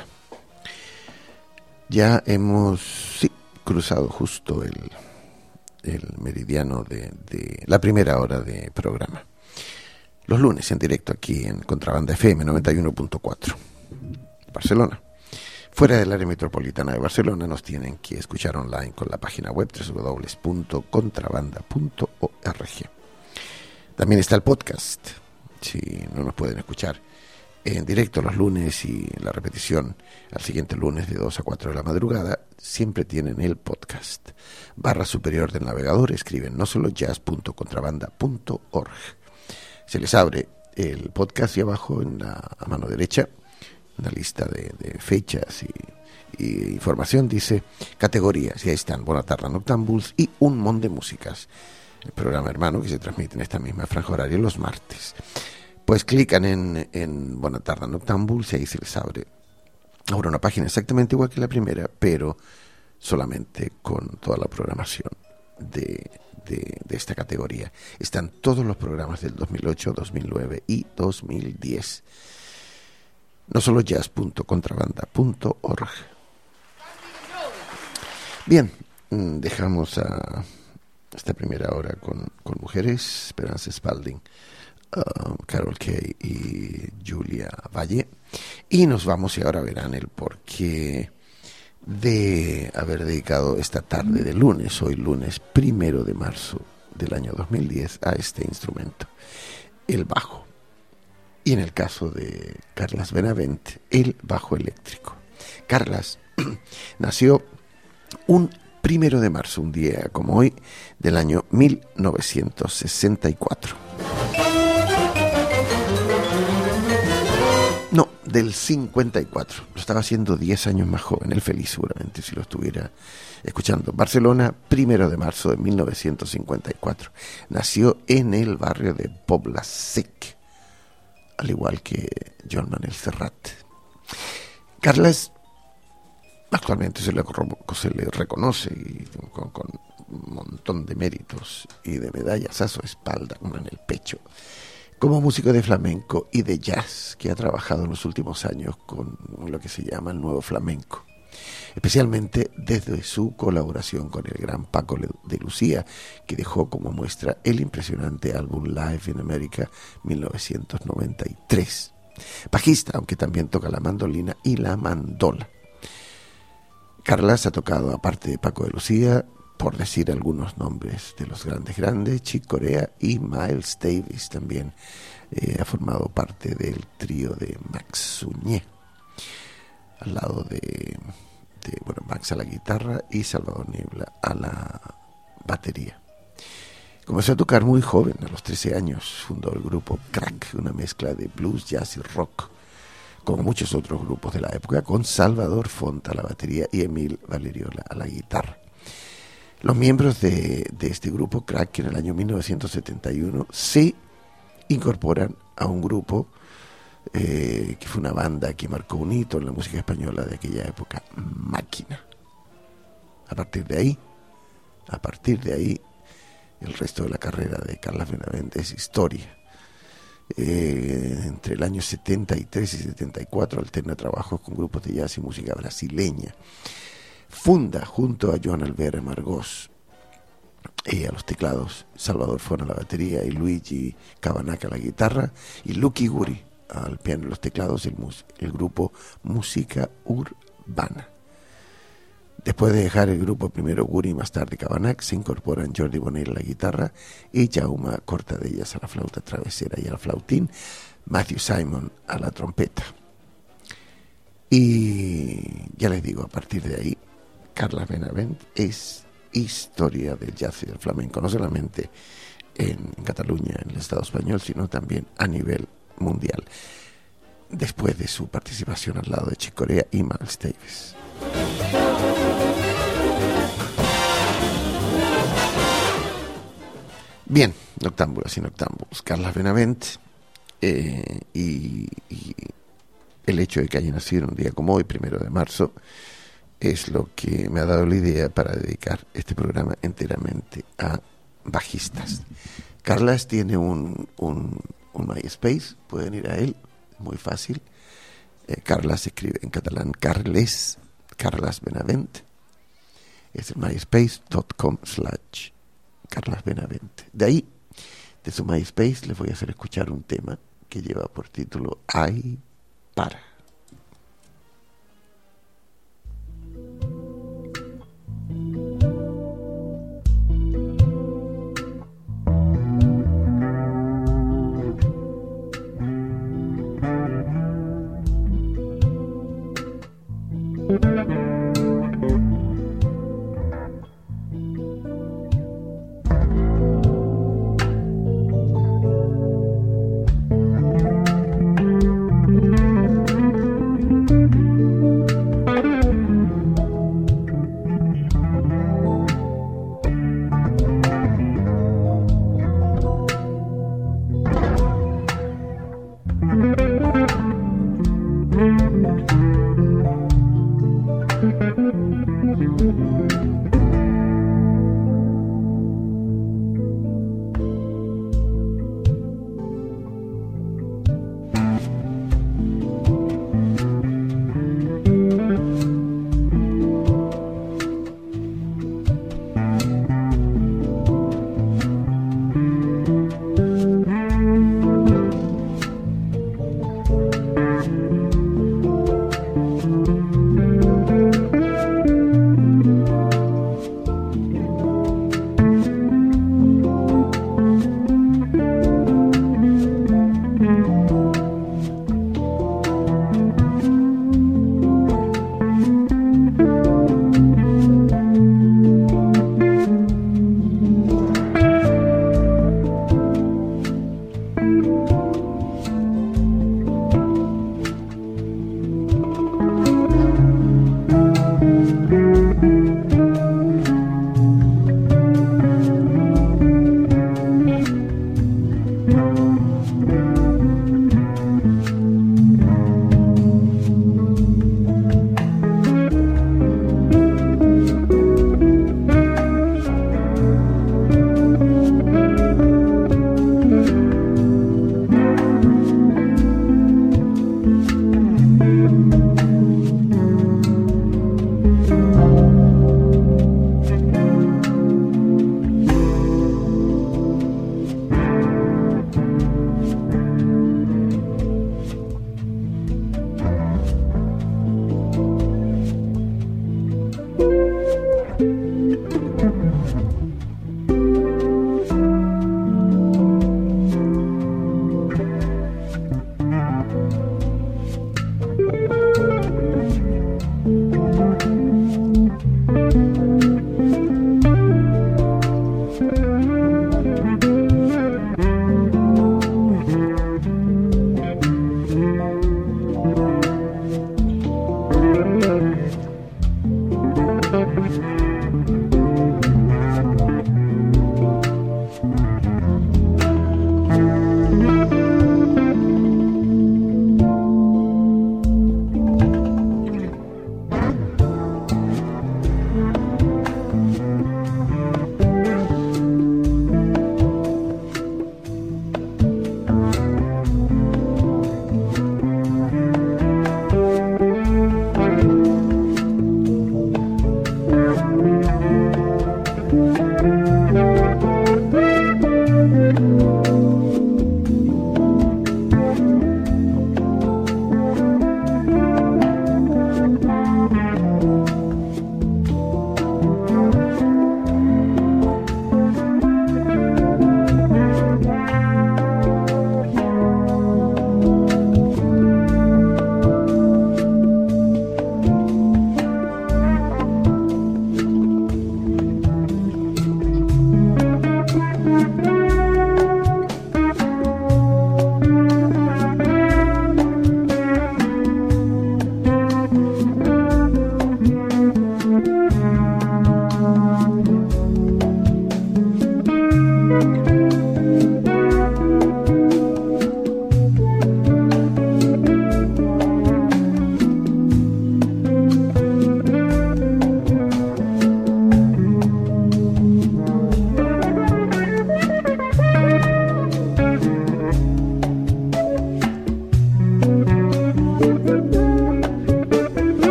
Ya hemos sí, cruzado justo el, el meridiano de, de la primera hora de programa. Los lunes en directo aquí en Contrabanda F M noventa y uno punto cuatro, Barcelona. Fuera del área metropolitana de Barcelona nos tienen que escuchar online con la página web doble u doble u doble u punto contrabanda punto org. También está el podcast, si no nos pueden escuchar en directo los lunes y la repetición al siguiente lunes de dos a cuatro de la madrugada, siempre tienen el podcast. Barra superior del navegador escriben no solo jazz punto contrabanda punto org. Se les abre el podcast y abajo en la a mano derecha una lista de, de fechas y, y información, dice categorías, y ahí están Bona Tarda Noctámbuls y Un Mon de Músicas, el programa hermano que se transmite en esta misma franja horaria los martes. Pues clican en, en Bona Tarda Noctámbuls y ahí se les abre ahora una página exactamente igual que la primera, pero solamente con toda la programación de, de, de esta categoría. Están todos los programas del dos mil ocho, dos mil nueve y dos mil diez. No solo jazz punto contrabanda punto org. Bien, dejamos a esta primera hora con, con mujeres, Esperanza Spalding, Uh, Carol Kay y Julia Valle, y nos vamos, y ahora verán el porqué de haber dedicado esta tarde de lunes, hoy lunes primero de marzo del año dos mil diez, a este instrumento, el bajo, y en el caso de Carlas Benavent, el bajo eléctrico. Carlas nació un primero de marzo, un día como hoy, del año mil novecientos sesenta y cuatro. No, del cincuenta y cuatro. Lo estaba haciendo diez años más joven, él feliz seguramente si lo estuviera escuchando. Barcelona, primero de marzo de mil novecientos cincuenta y cuatro. Nació en el barrio de Pobla Sec, al igual que Joan Manuel Serrat. Carles actualmente se le, se le reconoce y con, con un montón de méritos y de medallas a su espalda, como en el pecho, como músico de flamenco y de jazz que ha trabajado en los últimos años con lo que se llama el nuevo flamenco, especialmente desde su colaboración con el gran Paco de Lucía, que dejó como muestra el impresionante álbum Live in America mil novecientos noventa y tres. Bajista, aunque también toca la mandolina y la mandola. Carlas ha tocado, aparte de Paco de Lucía, por decir algunos nombres de los grandes grandes, Chick Corea y Miles Davis también. Eh, ha formado parte del trío de Max Suñé, al lado de, de bueno, Max a la guitarra y Salvador Niebla a la batería. Comenzó a tocar muy joven, a los trece años, fundó el grupo Crack, una mezcla de blues, jazz y rock, como muchos otros grupos de la época, con Salvador Font a la batería y Emil Valeriola a la guitarra. Los miembros de, de este grupo Crack, que en el año mil novecientos setenta y uno se incorporan a un grupo eh, que fue una banda que marcó un hito en la música española de aquella época, Máquina. A partir de ahí, a partir de ahí, el resto de la carrera de Carlas Benavent es historia. Eh, entre el año setenta y tres y setenta y cuatro alterna trabajos con grupos de jazz y música brasileña. Funda junto a Joan Albert Margós eh, a los teclados, Salvador Font a la batería y Luigi Cabanac a la guitarra, y Lucky Guri al piano y los teclados, el, mus- el grupo Música Urbana. Después de dejar el grupo, primero Guri y más tarde Cabanac, se incorporan Jordi Bonet a la guitarra y Jaume Cortadellas a la flauta travesera y al flautín, Matthew Simon a la trompeta. Y ya les digo, a partir de ahí, Carlas Benavent es historia del jazz y del flamenco, no solamente en Cataluña, en el Estado español, sino también a nivel mundial. después de su participación al lado de Chick Corea y Miles Davis. Bien, noctámbulas y noctámbulos. Carlas Benavent, eh, y, y el hecho de que haya nacido un día como hoy, primero de marzo, es lo que me ha dado la idea para dedicar este programa enteramente a bajistas. Carlas tiene un, un, un MySpace, pueden ir a él, muy fácil. Eh, Carlas se escribe en catalán Carles, Carlas Benavent. Es el myspace.com slash Carlas Benavent. De ahí, de su MySpace, les voy a hacer escuchar un tema que lleva por título Ay, para.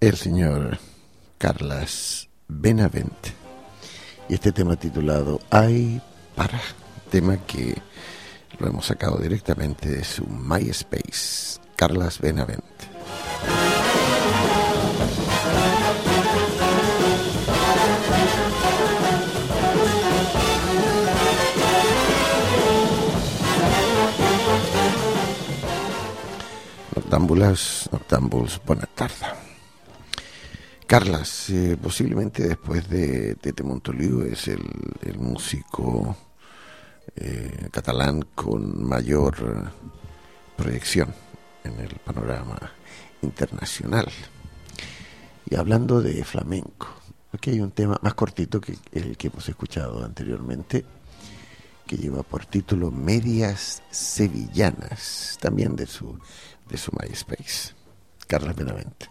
el señor Carlas Benavente. Y este tema titulado Ay para, tema que lo hemos sacado directamente de su MySpace, Carlas Benavente. Noctámbulas, noctámbuls, buena tarde. Carlas, eh, posiblemente después de Tete Montoliu es el, el músico eh, catalán con mayor proyección en el panorama internacional. Y hablando de flamenco, aquí hay un tema más cortito que el que hemos escuchado anteriormente, que lleva por título Medias Sevillanas, también de su de su MySpace, Carlas Benavente.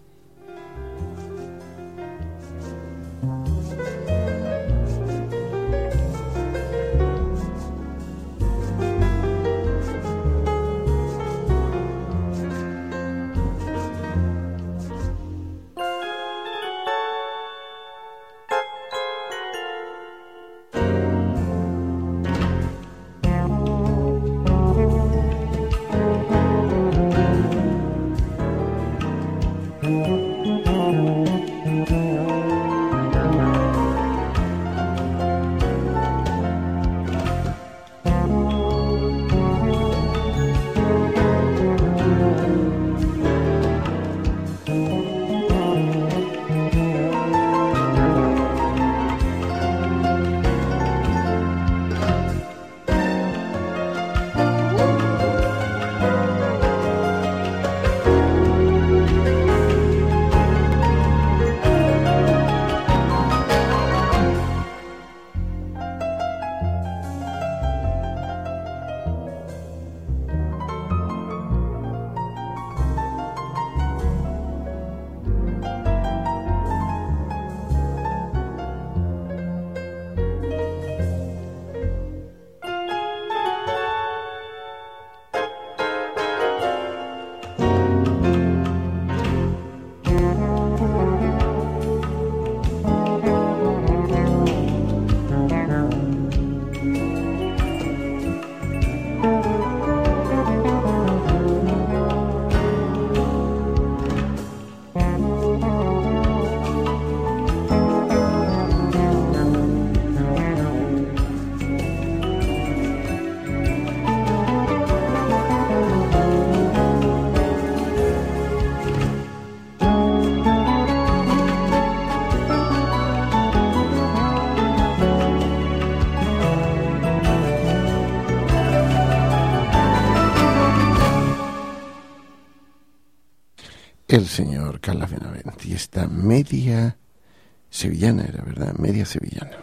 El señor Carlas Benavente, y esta media sevillana era, ¿verdad? Media sevillana.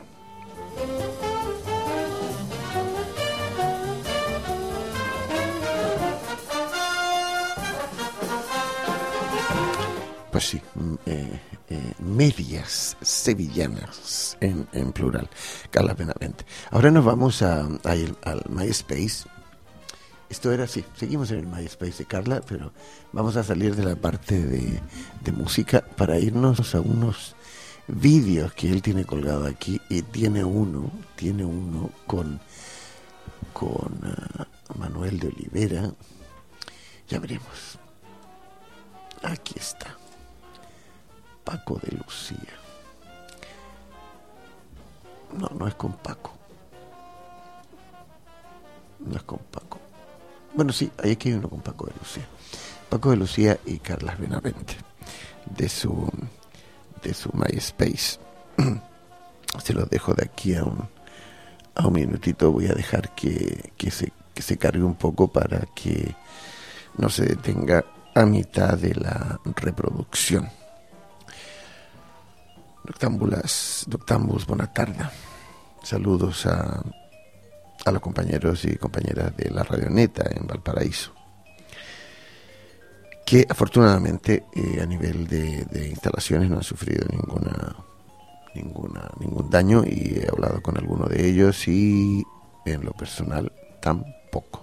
Pues sí, eh, eh, medias sevillanas en, en plural, Carlas Benavente. Ahora nos vamos a, a ir al MySpace. Esto era así, seguimos en el MySpace de Carla, pero vamos a salir de la parte de, de música para irnos a unos vídeos que él tiene colgado aquí, y tiene uno, tiene uno con, con uh, Manuel de Olivera. Ya veremos. Aquí está. Paco de Lucía. No, no es con Paco. No es con Paco. Bueno, sí, ahí aquí hay uno con Paco de Lucía. Paco de Lucía y Carlas Benavente, de su de su MySpace. Se los dejo de aquí a un a un minutito. Voy a dejar que, que se que se cargue un poco para que no se detenga a mitad de la reproducción. Noctámbulas, noctámbuls, buena tarde. Saludos a a los compañeros y compañeras de la Radioneta en Valparaíso, que afortunadamente eh, a nivel de, de instalaciones no han sufrido ninguna ninguna ningún daño, y he hablado con alguno de ellos y en lo personal tampoco.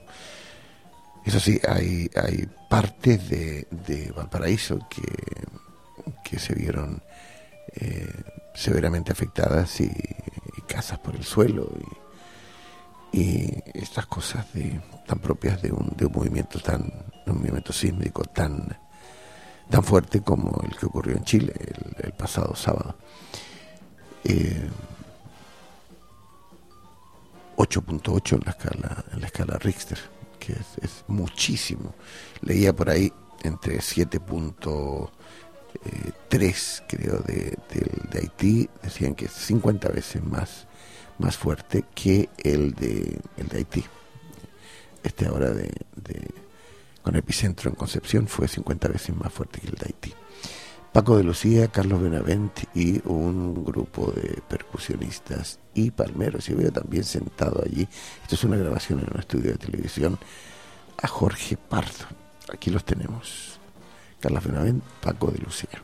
Eso sí, hay hay partes de, de Valparaíso que que se vieron eh, severamente afectadas y, y casas por el suelo y, y estas cosas de, tan propias de un, de un movimiento tan de un movimiento sísmico tan tan fuerte como el que ocurrió en Chile el, el pasado sábado. Eh, ocho punto ocho en la escala en la escala Richter, que es, es muchísimo. Leía por ahí entre siete punto tres creo de, de, de Haití, decían que es cincuenta veces más más fuerte que el de el de Haití. Este ahora de, de con epicentro en Concepción fue cincuenta veces más fuerte que el de Haití. Paco de Lucía, Carlos Benavent y un grupo de percusionistas y palmeros. Yo veo también sentado allí, esto es una grabación en un estudio de televisión, a Jorge Pardo. Aquí los tenemos. Carlos Benavent, Paco de Lucía.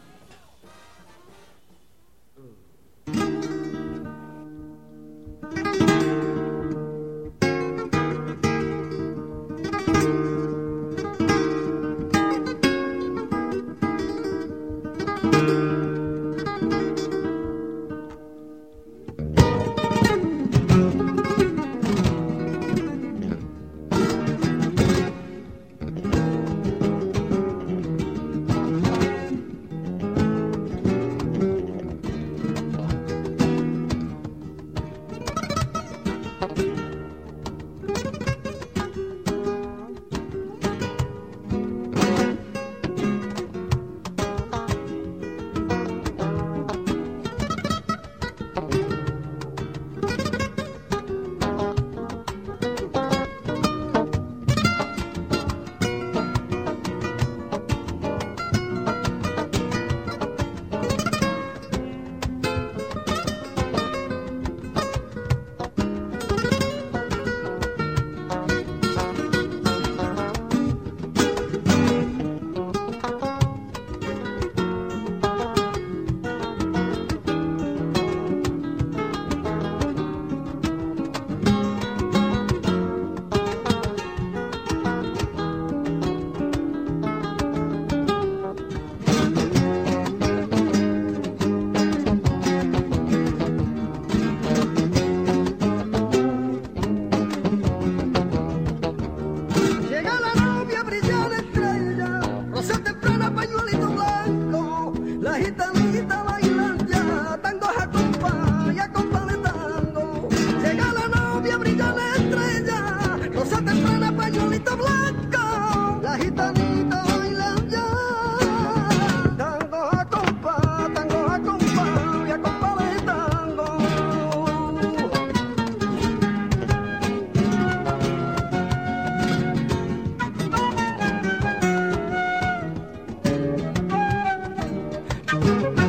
Thank you.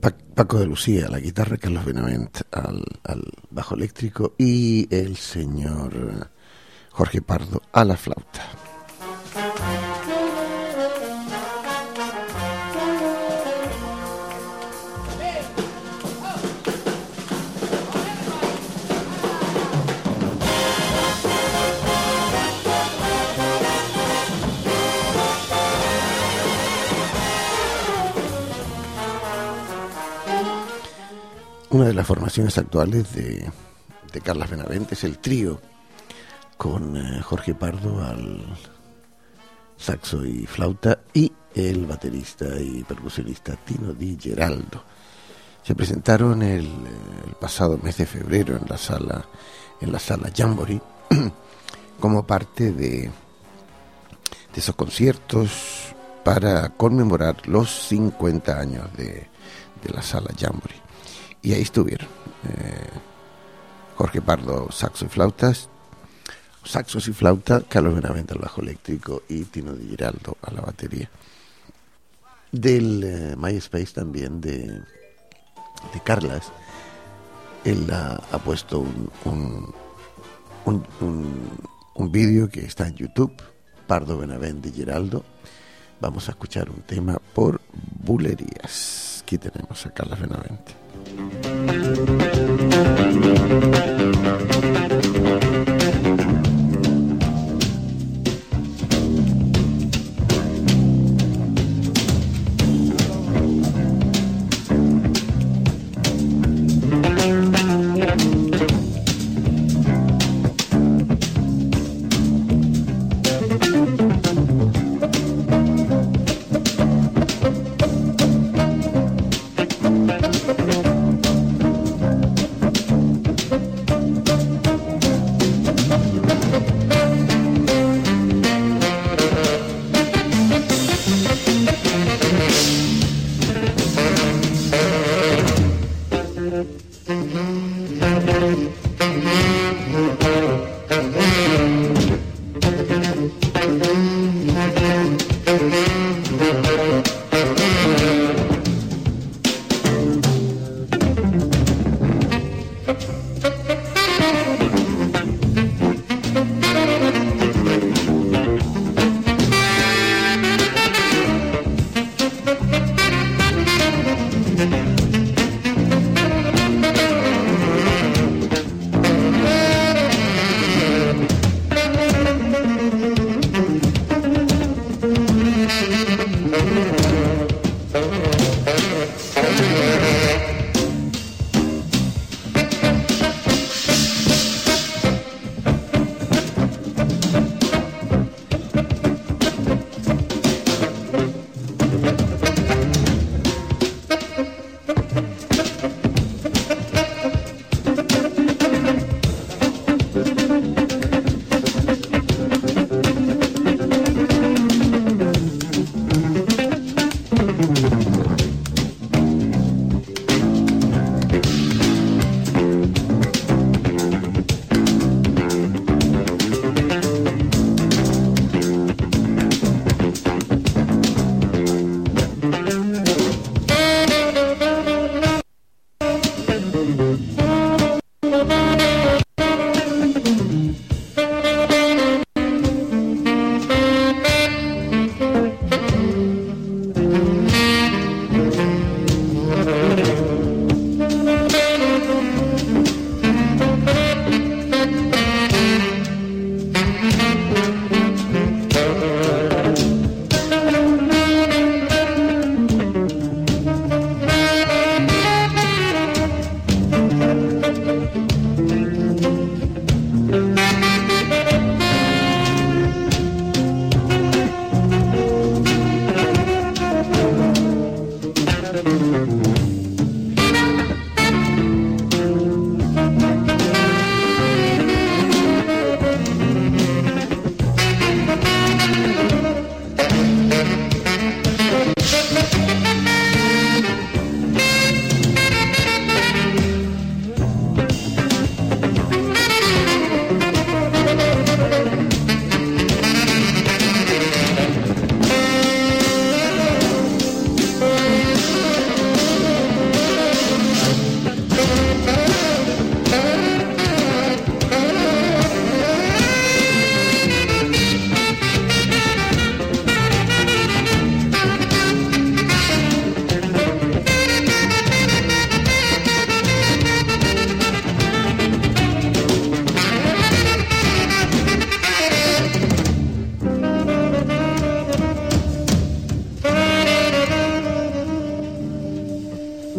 Paco de Lucía a la guitarra, Carlos Benavent al, al bajo eléctrico y el señor Jorge Pardo a la flauta. Una de las formaciones actuales de, de Carlos Benavent es el trío con eh, Jorge Pardo al saxo y flauta y el baterista y percusionista Tino Di Geraldo. Se presentaron el, el pasado mes de febrero en la sala en la sala Jamboree como parte de, de esos conciertos para conmemorar los cincuenta años de, de la sala Jamboree. Y ahí estuvieron eh, Jorge Pardo, saxo y flautas, saxos y flauta, Carlos Benavent al bajo eléctrico y Tino Di Geraldo a la batería. Del eh, MySpace también de, de Carlas, él ha, ha puesto un, un, un, un, un vídeo que está en YouTube, Pardo Benavent Di Geraldo. Vamos a escuchar un tema por bulerías. Aquí tenemos a Carlos Benavent.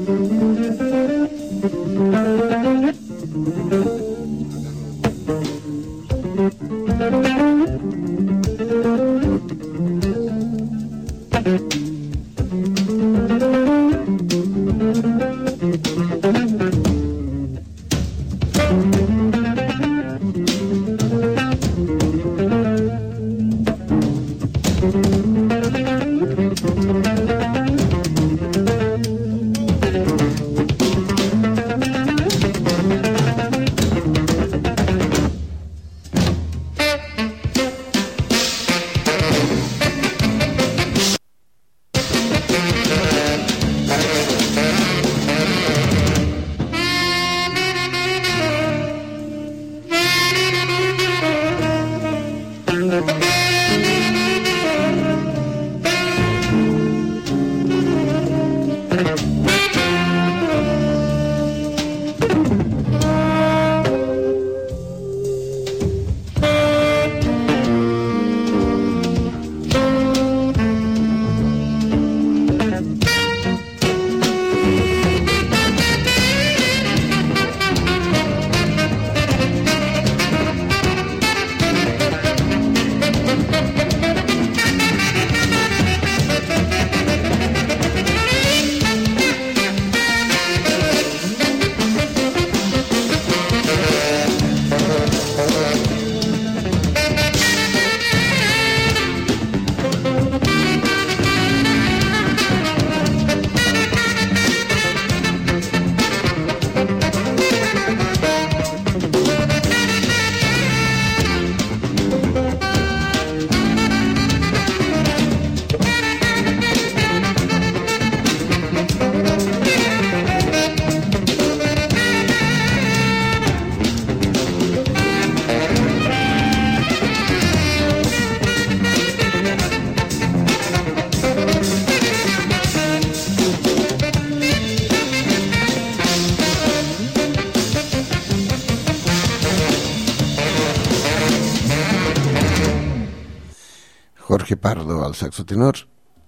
Jorge Pardo al saxo tenor,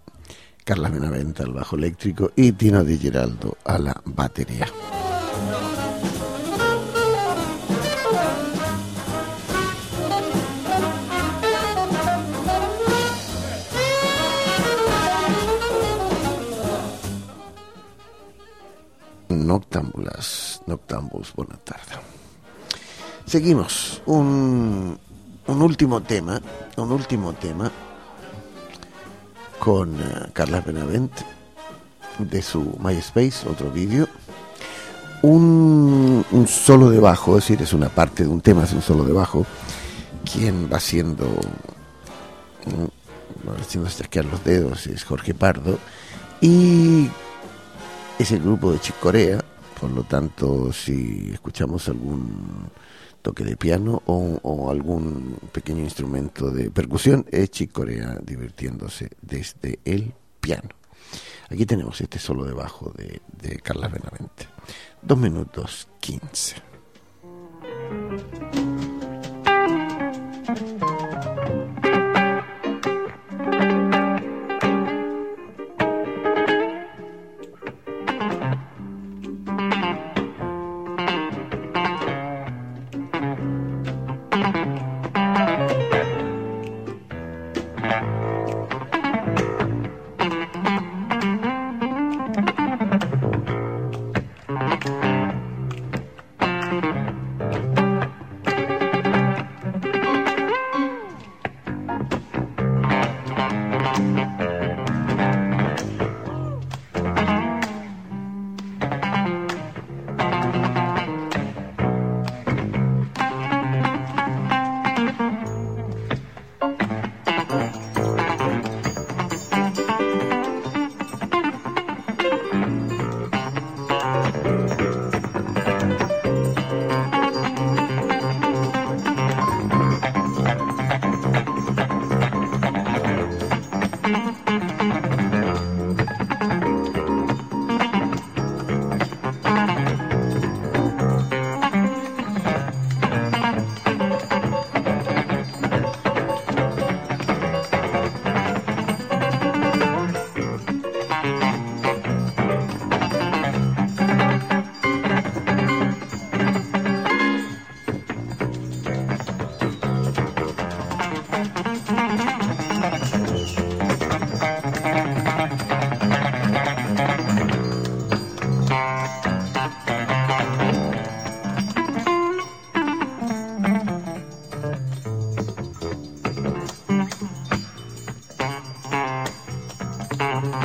Carla Benavente al bajo eléctrico y Tino Di Giraldo a la batería. Noctámbulas, noctámbulos, buena tarde. Seguimos, un, un último tema, un último tema con uh, Carla Benavente de su MySpace, otro vídeo, un, un solo de bajo, es decir, es una parte de un tema, es un solo de bajo, quien va haciendo, um, haciendo chasquear los dedos, es Jorge Pardo, y es el grupo de Chick Corea, por lo tanto, si escuchamos algún toque de piano o, o algún pequeño instrumento de percusión, es Chick Corea divirtiéndose desde el piano. Aquí tenemos este solo de bajo de, de Carla Benavente. Dos minutos quince.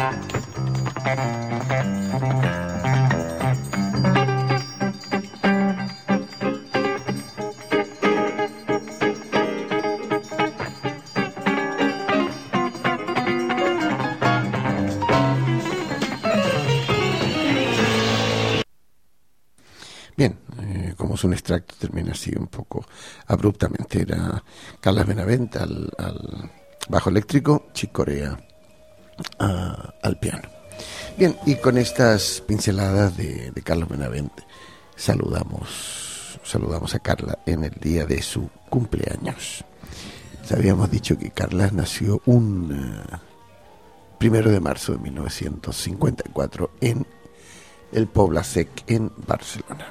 Bien, eh, como es un extracto, termina así un poco abruptamente. Era Carlos Benavente al, al bajo eléctrico, Chick Corea a, al piano. Bien, y con estas pinceladas de, de Carlos Benavente saludamos, saludamos a Carla en el día de su cumpleaños. Les habíamos dicho que Carla nació un uh, primero de marzo de mil novecientos cincuenta y cuatro en el Pobla Sec en Barcelona.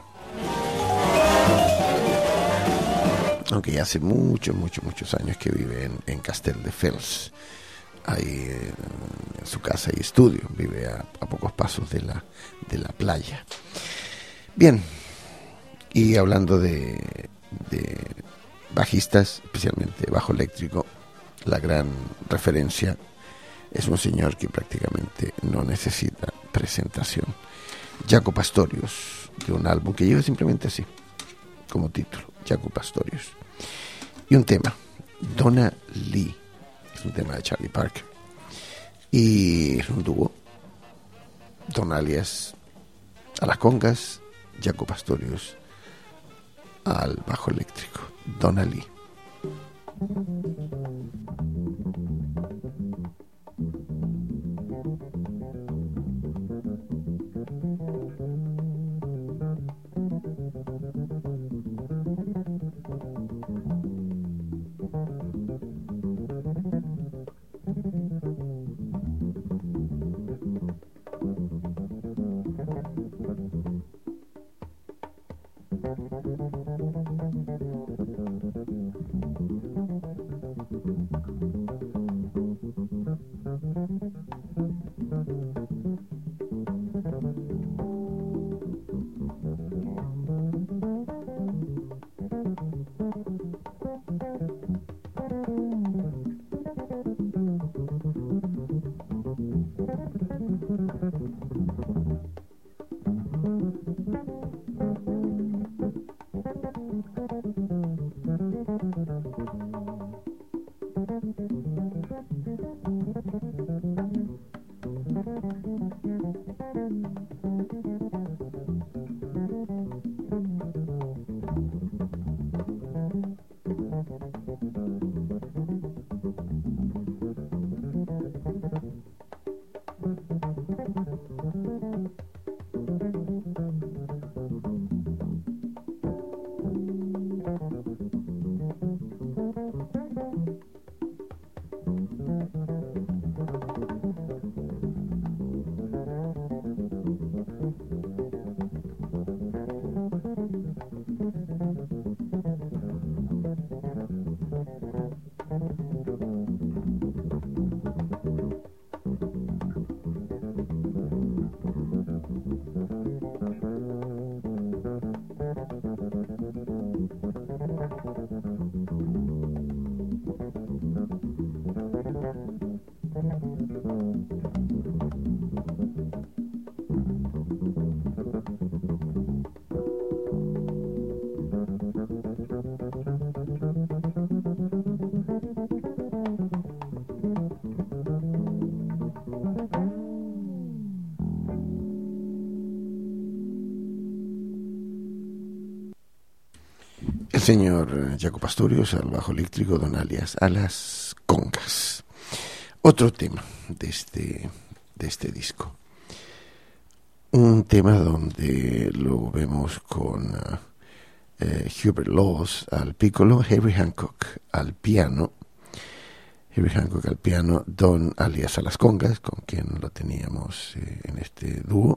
Aunque ya hace muchos, muchos, muchos años que vive en, en Castelldefels. Ahí eh, en su casa y estudio, vive a, a pocos pasos de la, de la playa. Bien, y hablando de, de bajistas, especialmente bajo eléctrico, la gran referencia es un señor que prácticamente no necesita presentación. Jaco Pastorius, de un álbum que lleva simplemente así, como título, Jaco Pastorius. Y un tema, Donna Lee, es un tema de Charlie Parker. Y es un dúo, Don alias a las congas, Jaco Pastorius al bajo eléctrico, Donna Lee. El señor Jaco Pastorius al bajo eléctrico, Don alias a las congas. Otro tema de este, de este disco. Un tema donde lo vemos con uh, eh, Hubert Laws al piccolo, Herbie Hancock al piano. Herbie Hancock al piano, Don alias a las congas, con quien lo teníamos eh, en este dúo.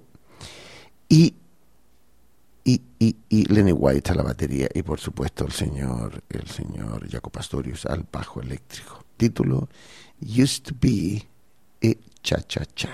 Y Y, y, y Lenny White a la batería y por supuesto el señor el señor Jaco Pastorius al bajo eléctrico. Título Used to Be a Cha-Cha-Cha.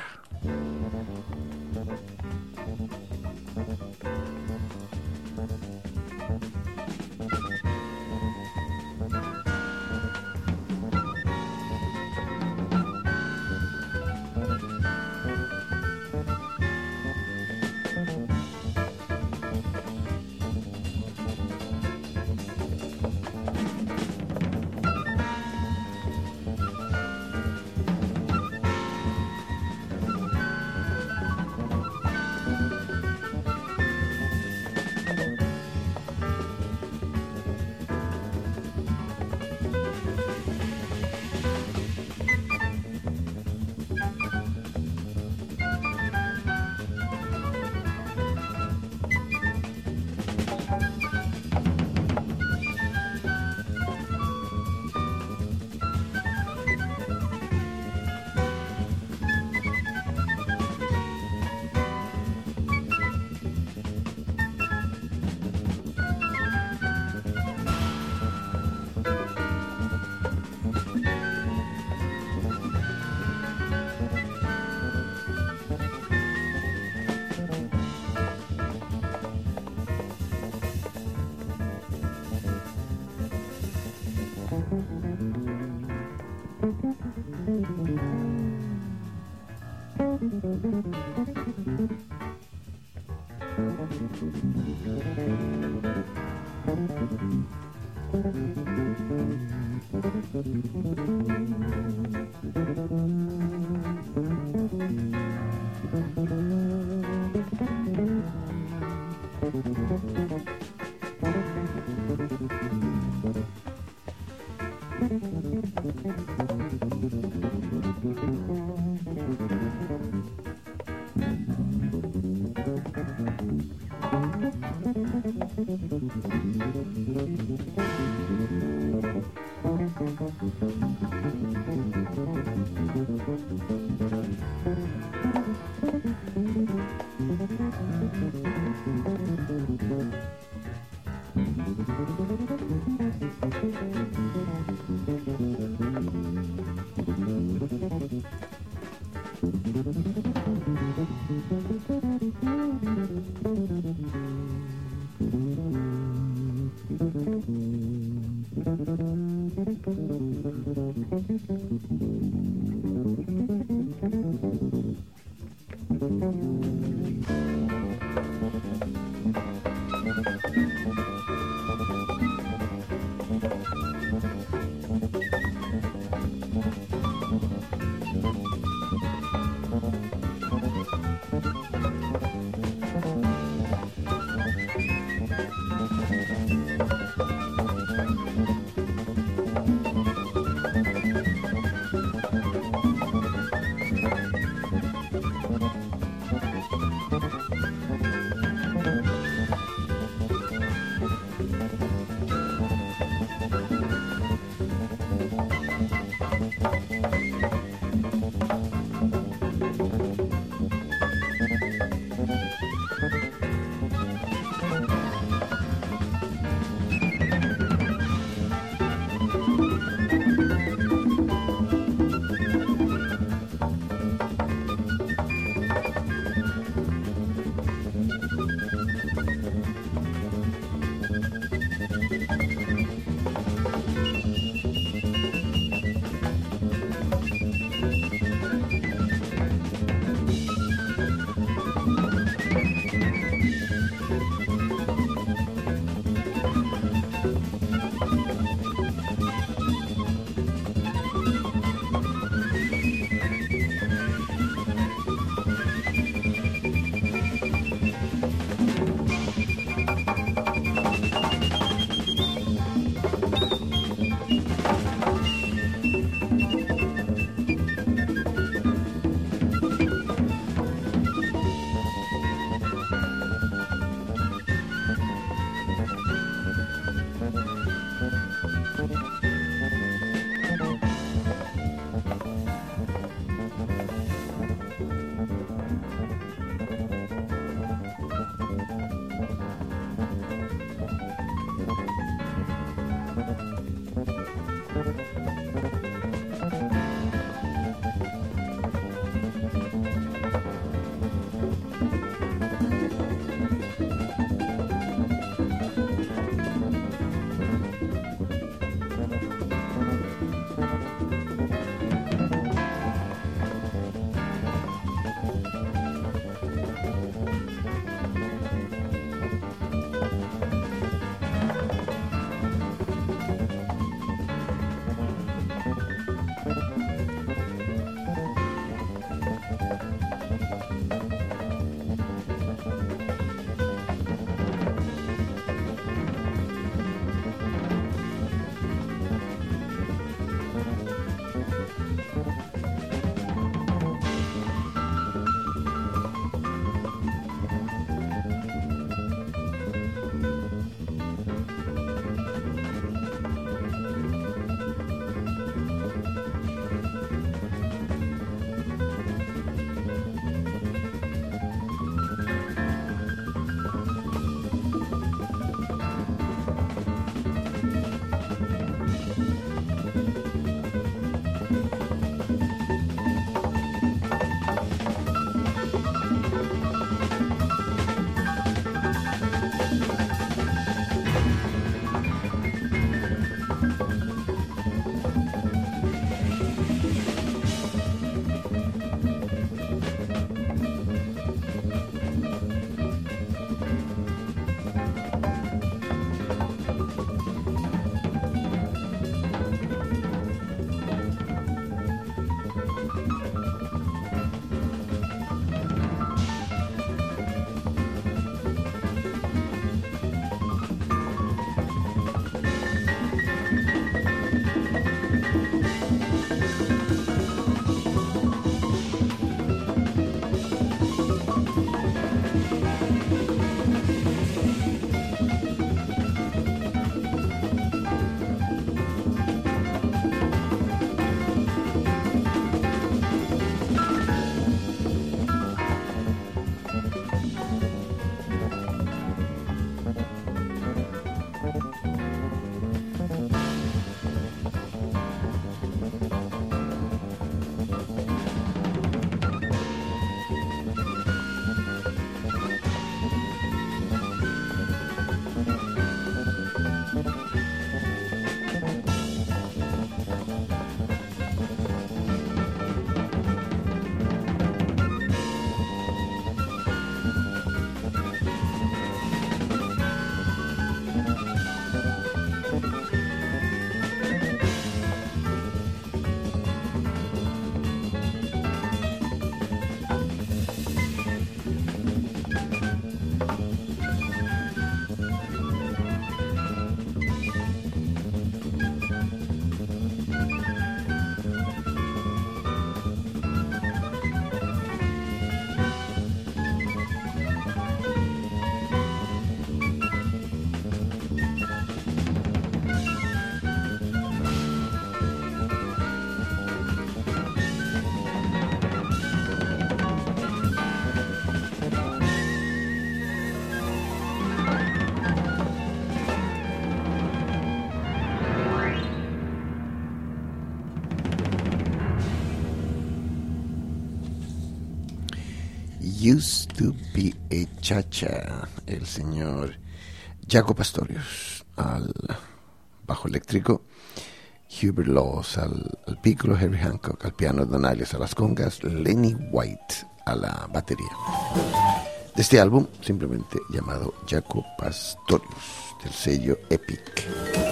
Used to be a Cha-Cha, el señor Jaco Pastorius al bajo eléctrico, Hubert Laws al, al piccolo, Harry Hancock al piano, Don Alias a las congas, Lenny White a la batería. De este álbum, simplemente llamado Jaco Pastorius, del sello Epic.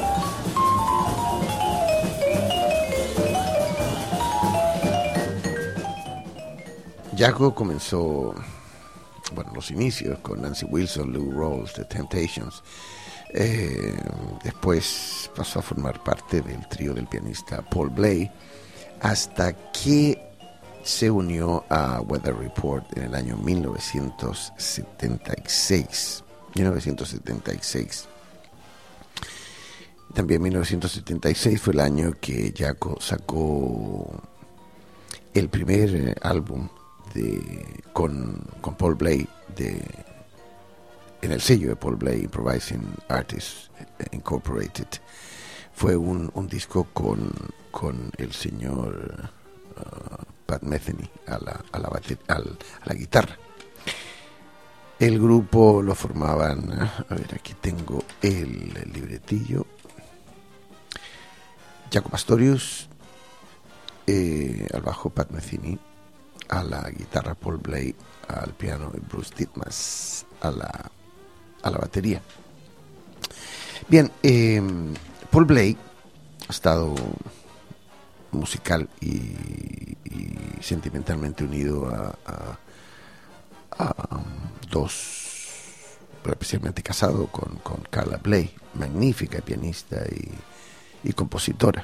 Jaco comenzó, bueno, los inicios con Nancy Wilson, Lou Rawls, The Temptations. Eh, después pasó a formar parte del trío del pianista Paul Bley, hasta que se unió a Weather Report en el año mil novecientos setenta y seis. mil novecientos setenta y seis. También mil novecientos setenta y seis fue el año que Jaco sacó el primer eh, álbum de, con, con Paul Bley de, en el sello de Paul Bley, Improvising Artists Incorporated. Fue un, un disco con, con el señor uh, Pat Metheny a la, a, la bater, al, a la guitarra. El grupo lo formaban, a ver, aquí tengo el, el libretillo: Jaco Pastorius, eh, al bajo Pat Metheny, a la guitarra Paul Bley, al piano Bruce Titmas, a la, a la batería. Bien, eh, Paul Bley ha estado musical y, y sentimentalmente unido a, a, a um, dos, pero especialmente casado con, con Carla Bley, magnífica pianista y, y compositora.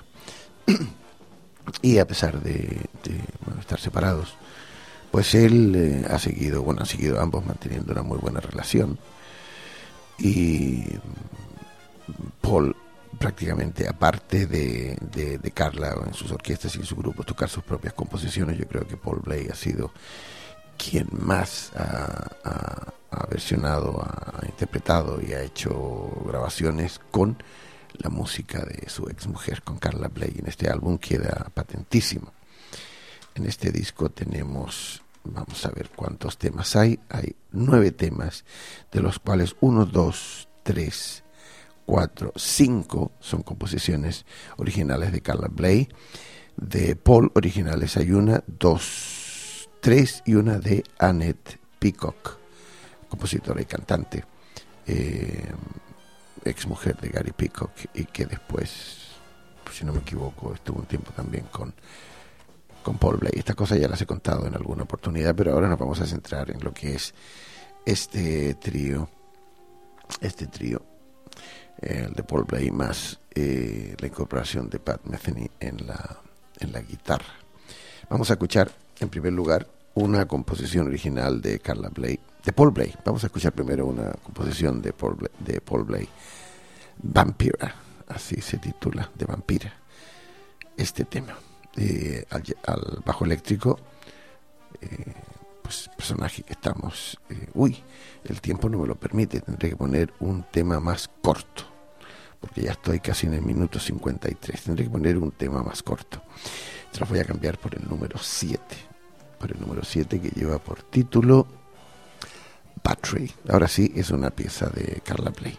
Y a pesar de, de bueno, estar separados, pues él eh, ha seguido, bueno, han seguido ambos manteniendo una muy buena relación. Y Paul, prácticamente aparte de, de, de Carla en sus orquestas y en su grupo, tocar sus propias composiciones, yo creo que Paul Bley ha sido quien más ha, ha, ha versionado, ha interpretado y ha hecho grabaciones con la música de su ex mujer, con Carla Bley. En este álbum queda patentísimo. En este disco tenemos, vamos a ver cuántos temas hay. Hay nueve temas, de los cuales uno, dos, tres, cuatro, cinco son composiciones originales de Carla Bley. De Paul originales hay una, dos, tres y una de Annette Peacock, compositora y cantante, eh, ex mujer de Gary Peacock, y que después, si no me equivoco, estuvo un tiempo también con con Paul Bley. Estas cosas ya las he contado en alguna oportunidad, pero ahora nos vamos a centrar en lo que es este trío, este trío, eh, el de Paul Bley más eh, la incorporación de Pat Metheny en la, en la guitarra. Vamos a escuchar en primer lugar una composición original de Carla Bley, de Paul Bley. Vamos a escuchar primero una composición de Paul Bley, de Paul Bley, Vampira, así se titula, de Vampira, este tema. Eh, al, al bajo eléctrico, eh, pues personaje que estamos, eh, uy, el tiempo no me lo permite, tendré que poner un tema más corto, porque ya estoy casi en el minuto cincuenta y tres, tendré que poner un tema más corto. Se los voy a cambiar por el número siete, por el número siete, que lleva por título Battery. Ahora sí, es una pieza de Carla Bley.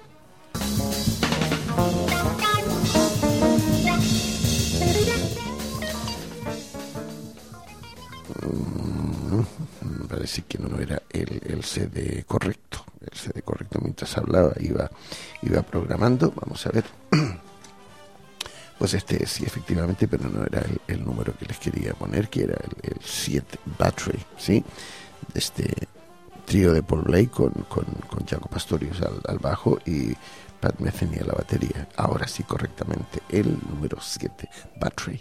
Mm, parece que no era el, el C D correcto. El C D correcto, mientras hablaba iba, iba programando. Vamos a ver. Pues este sí, efectivamente, pero no era el, el número que les quería poner, que era el, el siete, Battery, ¿sí? Este trío de Paul Bley con, con, con Jaco Pastorius al, al bajo y Pat Metheny a la batería. Ahora sí, correctamente, el número siete, Battery.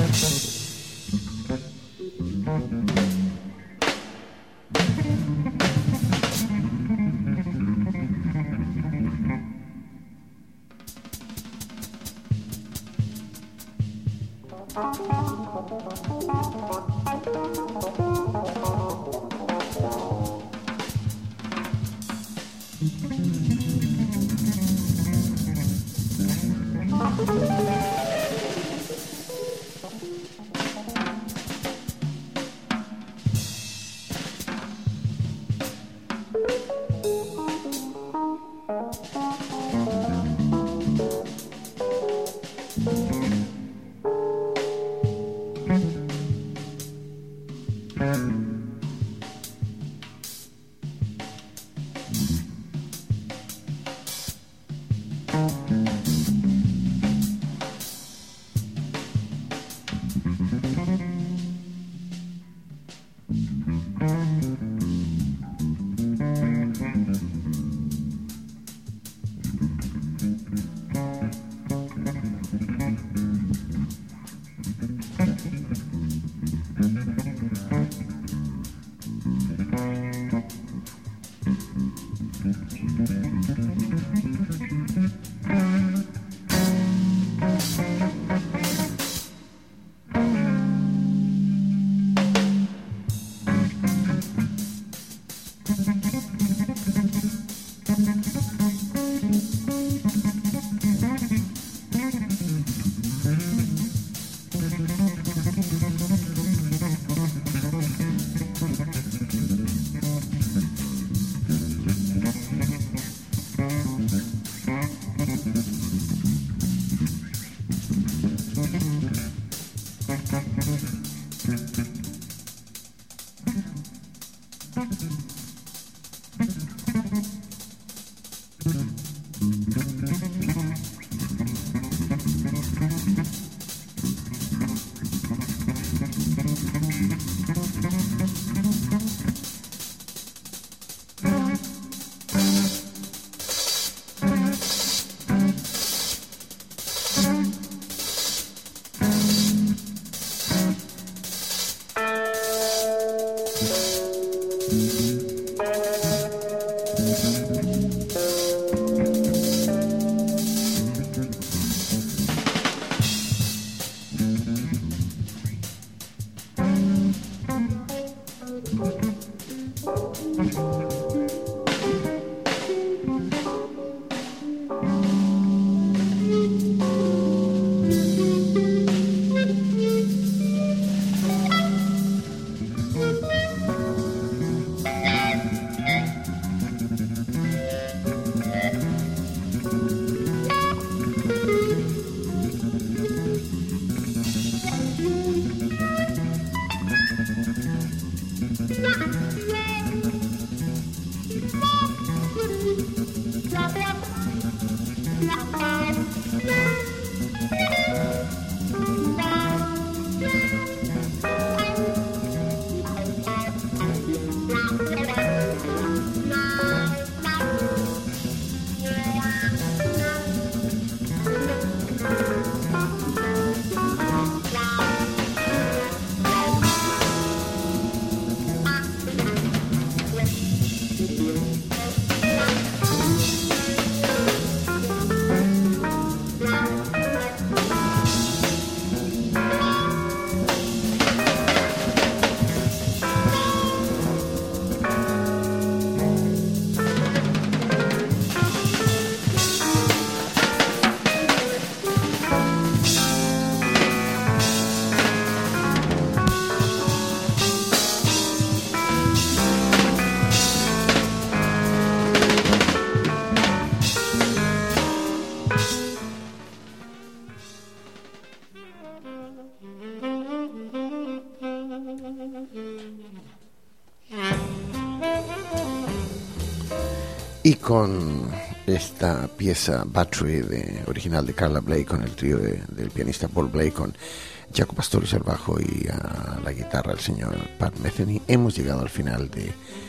Y con esta pieza Battery de, original de Carla Bley, con el trío de, del pianista Paul Bley, con Jaco Pastorius al bajo y a la guitarra el señor Pat Metheny, hemos llegado al final de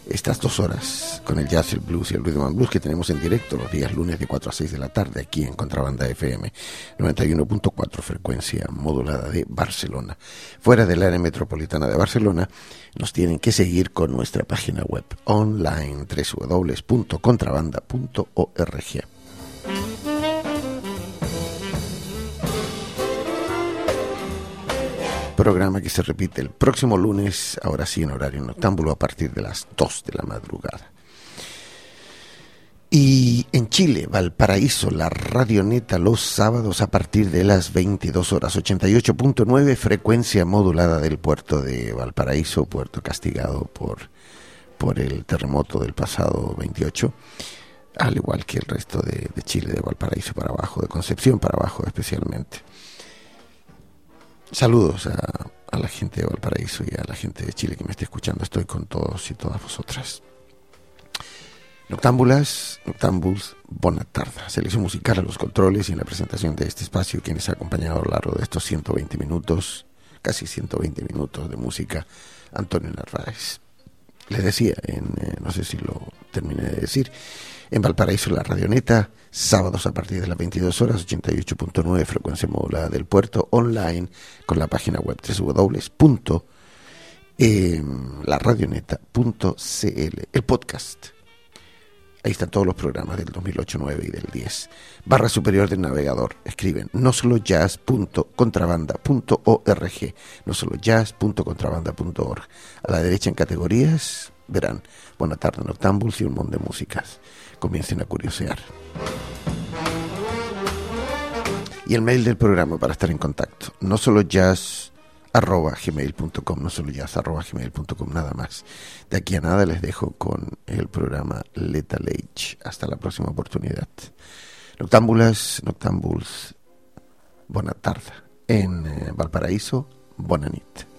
estas dos horas con el jazz, el blues y el rhythm and blues que tenemos en directo los días lunes de cuatro a seis de la tarde aquí en Contrabanda F M noventa y uno punto cuatro, frecuencia modulada de Barcelona. Fuera del área metropolitana de Barcelona nos tienen que seguir con nuestra página web online doble u doble u doble u punto contrabanda punto org. Programa que se repite el próximo lunes, ahora sí en horario noctámbulo, a partir de las dos de la madrugada. Y en Chile, Valparaíso, la Radioneta los sábados a partir de las veintidós horas, ochenta y ocho punto nueve, frecuencia modulada del puerto de Valparaíso, puerto castigado por, por el terremoto del pasado veintiocho, al igual que el resto de, de Chile, de Valparaíso para abajo, de Concepción para abajo especialmente. Saludos a, a la gente de Valparaíso y a la gente de Chile que me esté escuchando. Estoy con todos y todas vosotras. Noctámbulas, noctámbuls, buena tarde. Selección musical a los controles y en la presentación de este espacio, quienes ha acompañado a lo largo de estos ciento veinte minutos, casi ciento veinte minutos de música, Antonio Narváez. Les decía, en, eh, no sé si lo terminé de decir, en Valparaíso la Radioneta, sábados a partir de las veintidós horas, ochenta y ocho punto nueve, frecuencia modulada del puerto, online con la página web doble u doble u doble u punto la radioneta punto c l. El podcast, ahí están todos los programas del dos mil ocho, nueve y del diez. Barra superior del navegador, escriben no solo jazz punto contrabanda punto org, no solo jazz punto contrabanda punto org. A la derecha en categorías verán Buena tarde Noctámbuls y un montón de músicas. Comiencen a curiosear. Y el mail del programa para estar en contacto, no solo jazz arroba gmail punto com, no solo jazz arroba gmail punto com, nada más. De aquí a nada les dejo con el programa Lethal Age. Hasta la próxima oportunidad. Noctámbulas, noctámbuls, buena tarde. En eh, Valparaíso, buena nit.